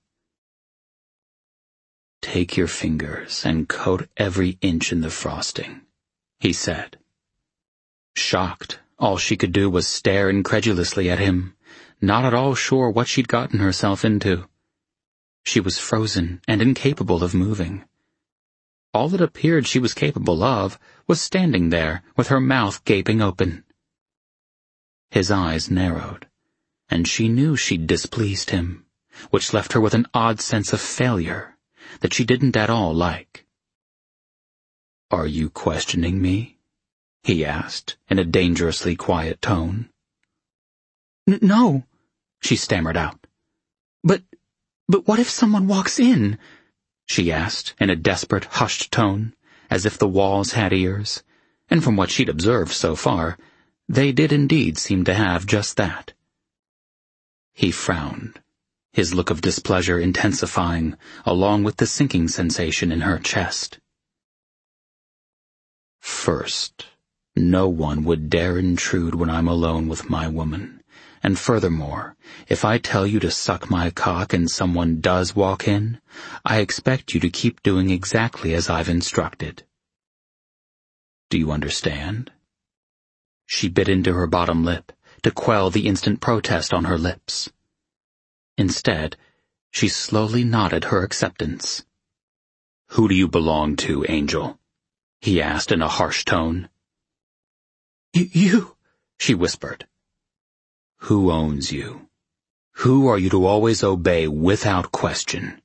"Take your fingers and coat every inch in the frosting," he said. Shocked, all she could do was stare incredulously at him, not at all sure what she'd gotten herself into. She was frozen and incapable of moving. All it appeared she was capable of was standing there with her mouth gaping open. His eyes narrowed, and she knew she'd displeased him, which left her with an odd sense of failure that she didn't at all like. "Are you questioning me?" he asked in a dangerously quiet tone. N- no, she stammered out. But, but what if someone walks in? She asked in a desperate, hushed tone, as if the walls had ears, and from what she'd observed so far, they did indeed seem to have just that. He frowned, his look of displeasure intensifying, along with the sinking sensation in her chest. First, no one would dare intrude when I'm alone with my woman, and furthermore, if I tell you to suck my cock and someone does walk in, I expect you to keep doing exactly as I've instructed. Do you understand? She bit into her bottom lip to quell the instant protest on her lips. Instead, she slowly nodded her acceptance. Who do you belong to, Angel? He asked in a harsh tone. Y- you, she whispered. Who owns you? Who are you to always obey without question?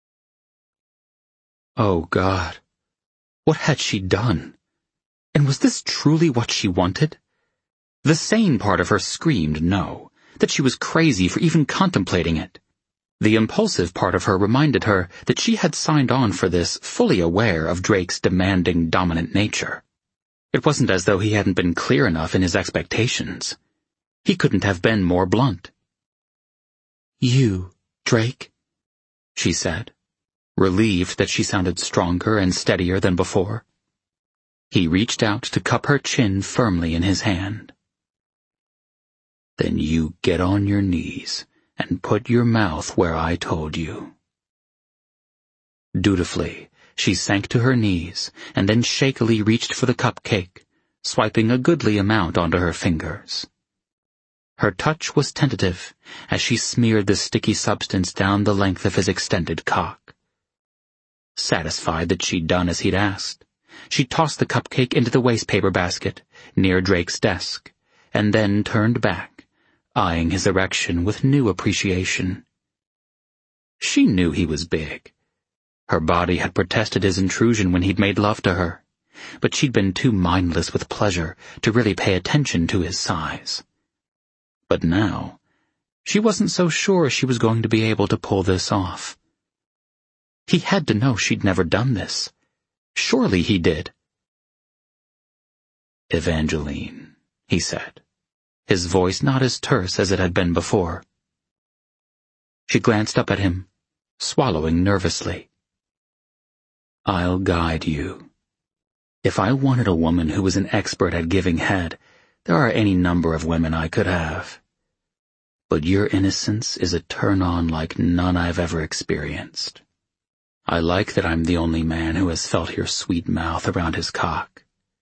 Oh, God. What had she done? And was this truly what she wanted? The sane part of her screamed no, that she was crazy for even contemplating it. The impulsive part of her reminded her that she had signed on for this fully aware of Drake's demanding, dominant nature. It wasn't as though he hadn't been clear enough in his expectations. He couldn't have been more blunt. You, Drake, she said, relieved that she sounded stronger and steadier than before. He reached out to cup her chin firmly in his hand. Then you get on your knees and put your mouth where I told you. Dutifully, she sank to her knees and then shakily reached for the cupcake, swiping a goodly amount onto her fingers. Her touch was tentative as she smeared the sticky substance down the length of his extended cock. Satisfied that she'd done as he'd asked, she tossed the cupcake into the wastepaper basket near Drake's desk, and then turned back, eyeing his erection with new appreciation. She knew he was big. Her body had protested his intrusion when he'd made love to her, but she'd been too mindless with pleasure to really pay attention to his size. But now, she wasn't so sure she was going to be able to pull this off. He had to know she'd never done this. Surely he did. Evangeline, he said, his voice not as terse as it had been before. She glanced up at him, swallowing nervously. I'll guide you. If I wanted a woman who was an expert at giving head, there are any number of women I could have. But your innocence is a turn-on like none I've ever experienced. I like that I'm the only man who has felt your sweet mouth around his cock.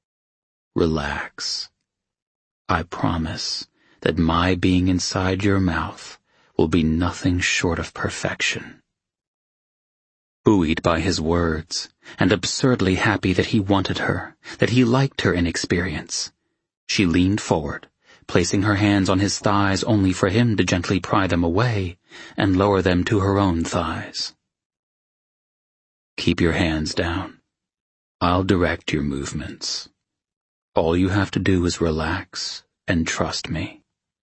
Relax. I promise that my being inside your mouth will be nothing short of perfection. Buoyed by his words, and absurdly happy that he wanted her, that he liked her inexperience, she leaned forward, placing her hands on his thighs only for him to gently pry them away and lower them to her own thighs. Keep your hands down. I'll direct your movements. All you have to do is relax and trust me.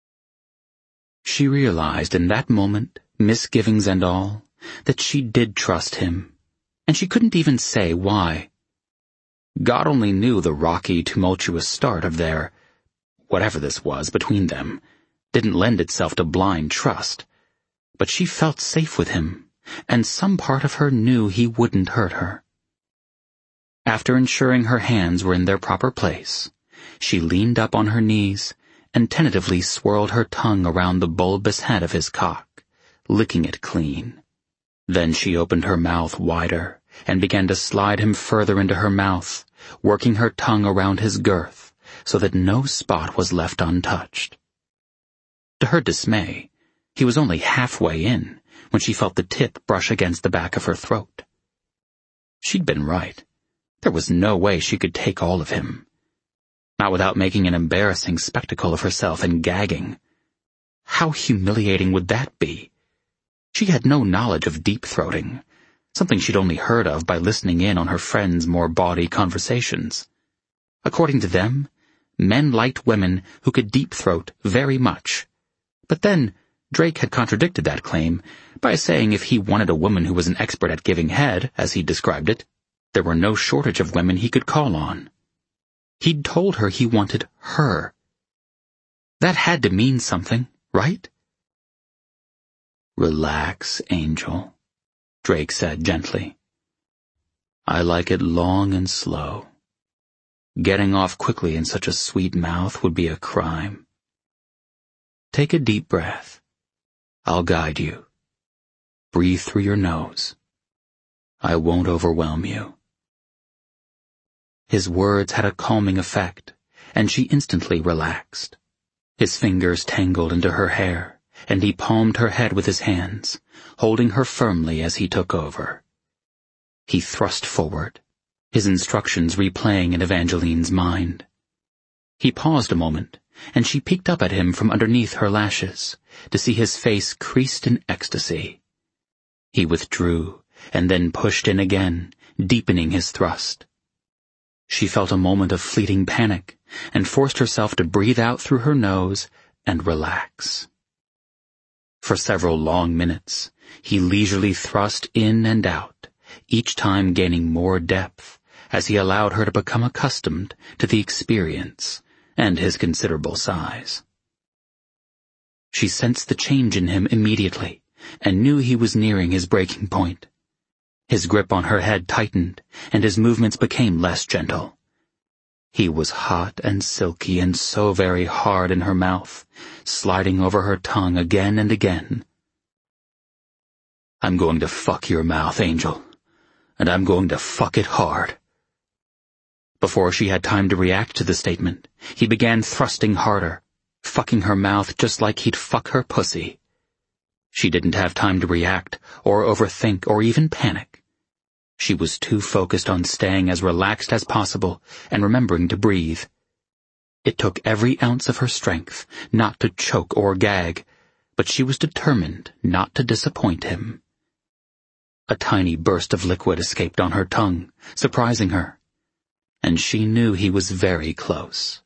She realized in that moment, misgivings and all, that she did trust him, and she couldn't even say why. God only knew the rocky, tumultuous start of their, whatever this was between them, didn't lend itself to blind trust, but she felt safe with him, and some part of her knew he wouldn't hurt her. After ensuring her hands were in their proper place, she leaned up on her knees and tentatively swirled her tongue around the bulbous head of his cock, licking it clean. Then she opened her mouth wider and began to slide him further into her mouth, working her tongue around his girth so that no spot was left untouched. To her dismay, he was only halfway in when she felt the tip brush against the back of her throat. She'd been right. There was no way she could take all of him. Not without making an embarrassing spectacle of herself and gagging. How humiliating would that be? She had no knowledge of deep-throating, something she'd only heard of by listening in on her friends' more bawdy conversations. According to them, men liked women who could deep-throat very much. But then, Drake had contradicted that claim by saying if he wanted a woman who was an expert at giving head, as he described it, There were no shortage of women he could call on. He'd told her he wanted her. That had to mean something, right? "Relax, Angel," Drake said gently. "I like it long and slow. Getting off quickly in such a sweet mouth would be a crime. Take a deep breath. I'll guide you. Breathe through your nose. I won't overwhelm you." His words had a calming effect, and she instantly relaxed. His fingers tangled into her hair, and he palmed her head with his hands, holding her firmly as he took over. He thrust forward, his instructions replaying in Evangeline's mind. He paused a moment, and she peeked up at him from underneath her lashes, to see his face creased in ecstasy. He withdrew, and then pushed in again, deepening his thrust. She felt a moment of fleeting panic, and forced herself to breathe out through her nose and relax. For several long minutes, he leisurely thrust in and out, each time gaining more depth, as he allowed her to become accustomed to the experience and his considerable size. She sensed the change in him immediately, and knew he was nearing his breaking point. His grip on her head tightened, and his movements became less gentle. He was hot and silky and so very hard in her mouth, sliding over her tongue again and again. "I'm going to fuck your mouth, Angel, and I'm going to fuck it hard." Before she had time to react to the statement, he began thrusting harder, fucking her mouth just like he'd fuck her pussy. She didn't have time to react, or overthink, or even panic. She was too focused on staying as relaxed as possible and remembering to breathe. It took every ounce of her strength not to choke or gag, but she was determined not to disappoint him. A tiny burst of liquid escaped on her tongue, surprising her, and she knew he was very close.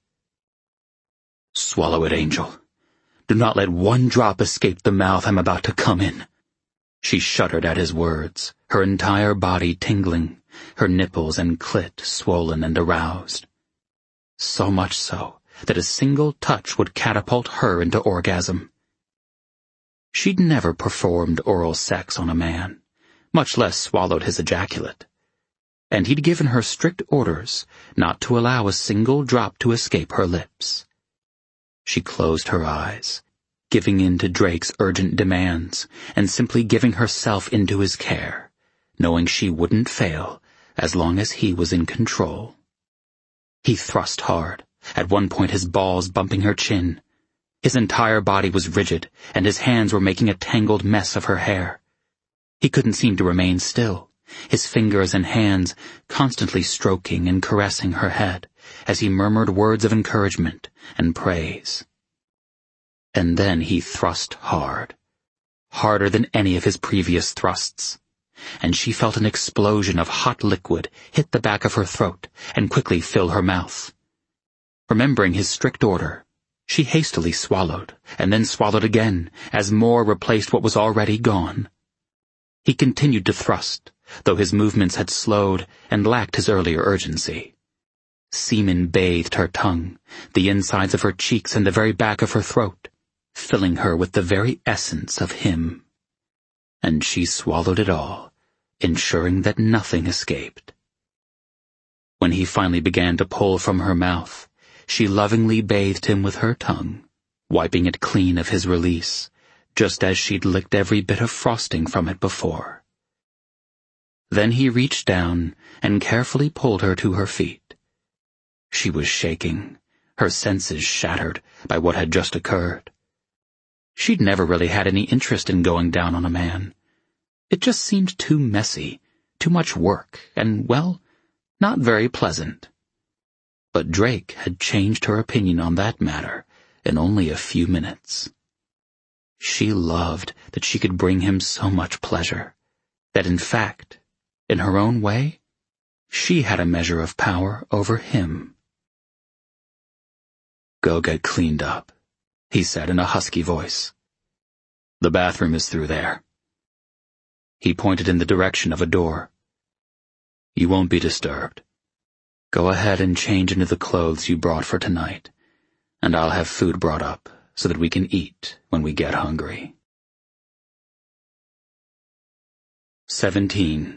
"Swallow it, Angel. Do not let one drop escape the mouth I'm about to come in." She shuddered at his words, her entire body tingling, her nipples and clit swollen and aroused. So much so that a single touch would catapult her into orgasm. She'd never performed oral sex on a man, much less swallowed his ejaculate, and he'd given her strict orders not to allow a single drop to escape her lips. She closed her eyes, giving in to Drake's urgent demands, and simply giving herself into his care, knowing she wouldn't fail as long as he was in control. He thrust hard, at one point his balls bumping her chin. His entire body was rigid, and his hands were making a tangled mess of her hair. He couldn't seem to remain still, his fingers and hands constantly stroking and caressing her head, as he murmured words of encouragement and praise. And then he thrust hard, harder than any of his previous thrusts, and she felt an explosion of hot liquid hit the back of her throat and quickly fill her mouth. Remembering his strict order, she hastily swallowed, and then swallowed again, as more replaced what was already gone. He continued to thrust, though his movements had slowed and lacked his earlier urgency. Semen bathed her tongue, the insides of her cheeks and the very back of her throat, filling her with the very essence of him. And she swallowed it all, ensuring that nothing escaped. When he finally began to pull from her mouth, she lovingly bathed him with her tongue, wiping it clean of his release, just as she'd licked every bit of frosting from it before. Then he reached down and carefully pulled her to her feet. She was shaking, her senses shattered by what had just occurred. She'd never really had any interest in going down on a man. It just seemed too messy, too much work, and, well, not very pleasant. But Drake had changed her opinion on that matter in only a few minutes. She loved that she could bring him so much pleasure, that in fact, in her own way, she had a measure of power over him. "Go get cleaned up," he said in a husky voice. "The bathroom is through there." He pointed in the direction of a door. You won't be disturbed. Go ahead and change into the clothes you brought for tonight, and I'll have food brought up so that we can eat when we get hungry. Seventeen.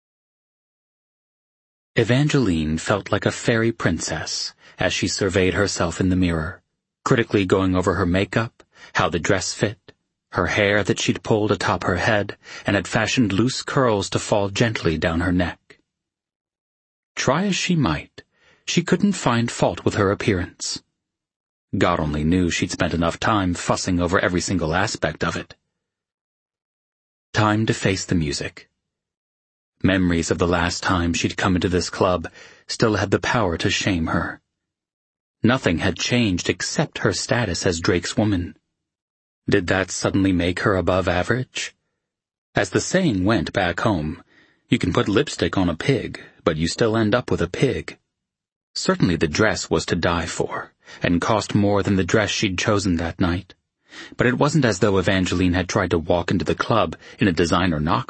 Evangeline felt like a fairy princess as she surveyed herself in the mirror, critically going over her makeup, how the dress fit, her hair that she'd pulled atop her head and had fashioned loose curls to fall gently down her neck. Try as she might, she couldn't find fault with her appearance. God only knew she'd spent enough time fussing over every single aspect of it. Time to face the music. Memories of the last time she'd come into this club still had the power to shame her. Nothing had changed except her status as Drake's woman. Did that suddenly make her above average? As the saying went back home, you can put lipstick on a pig, but you still end up with a pig. Certainly the dress was to die for, and cost more than the dress she'd chosen that night. But it wasn't as though Evangeline had tried to walk into the club in a designer knockoff.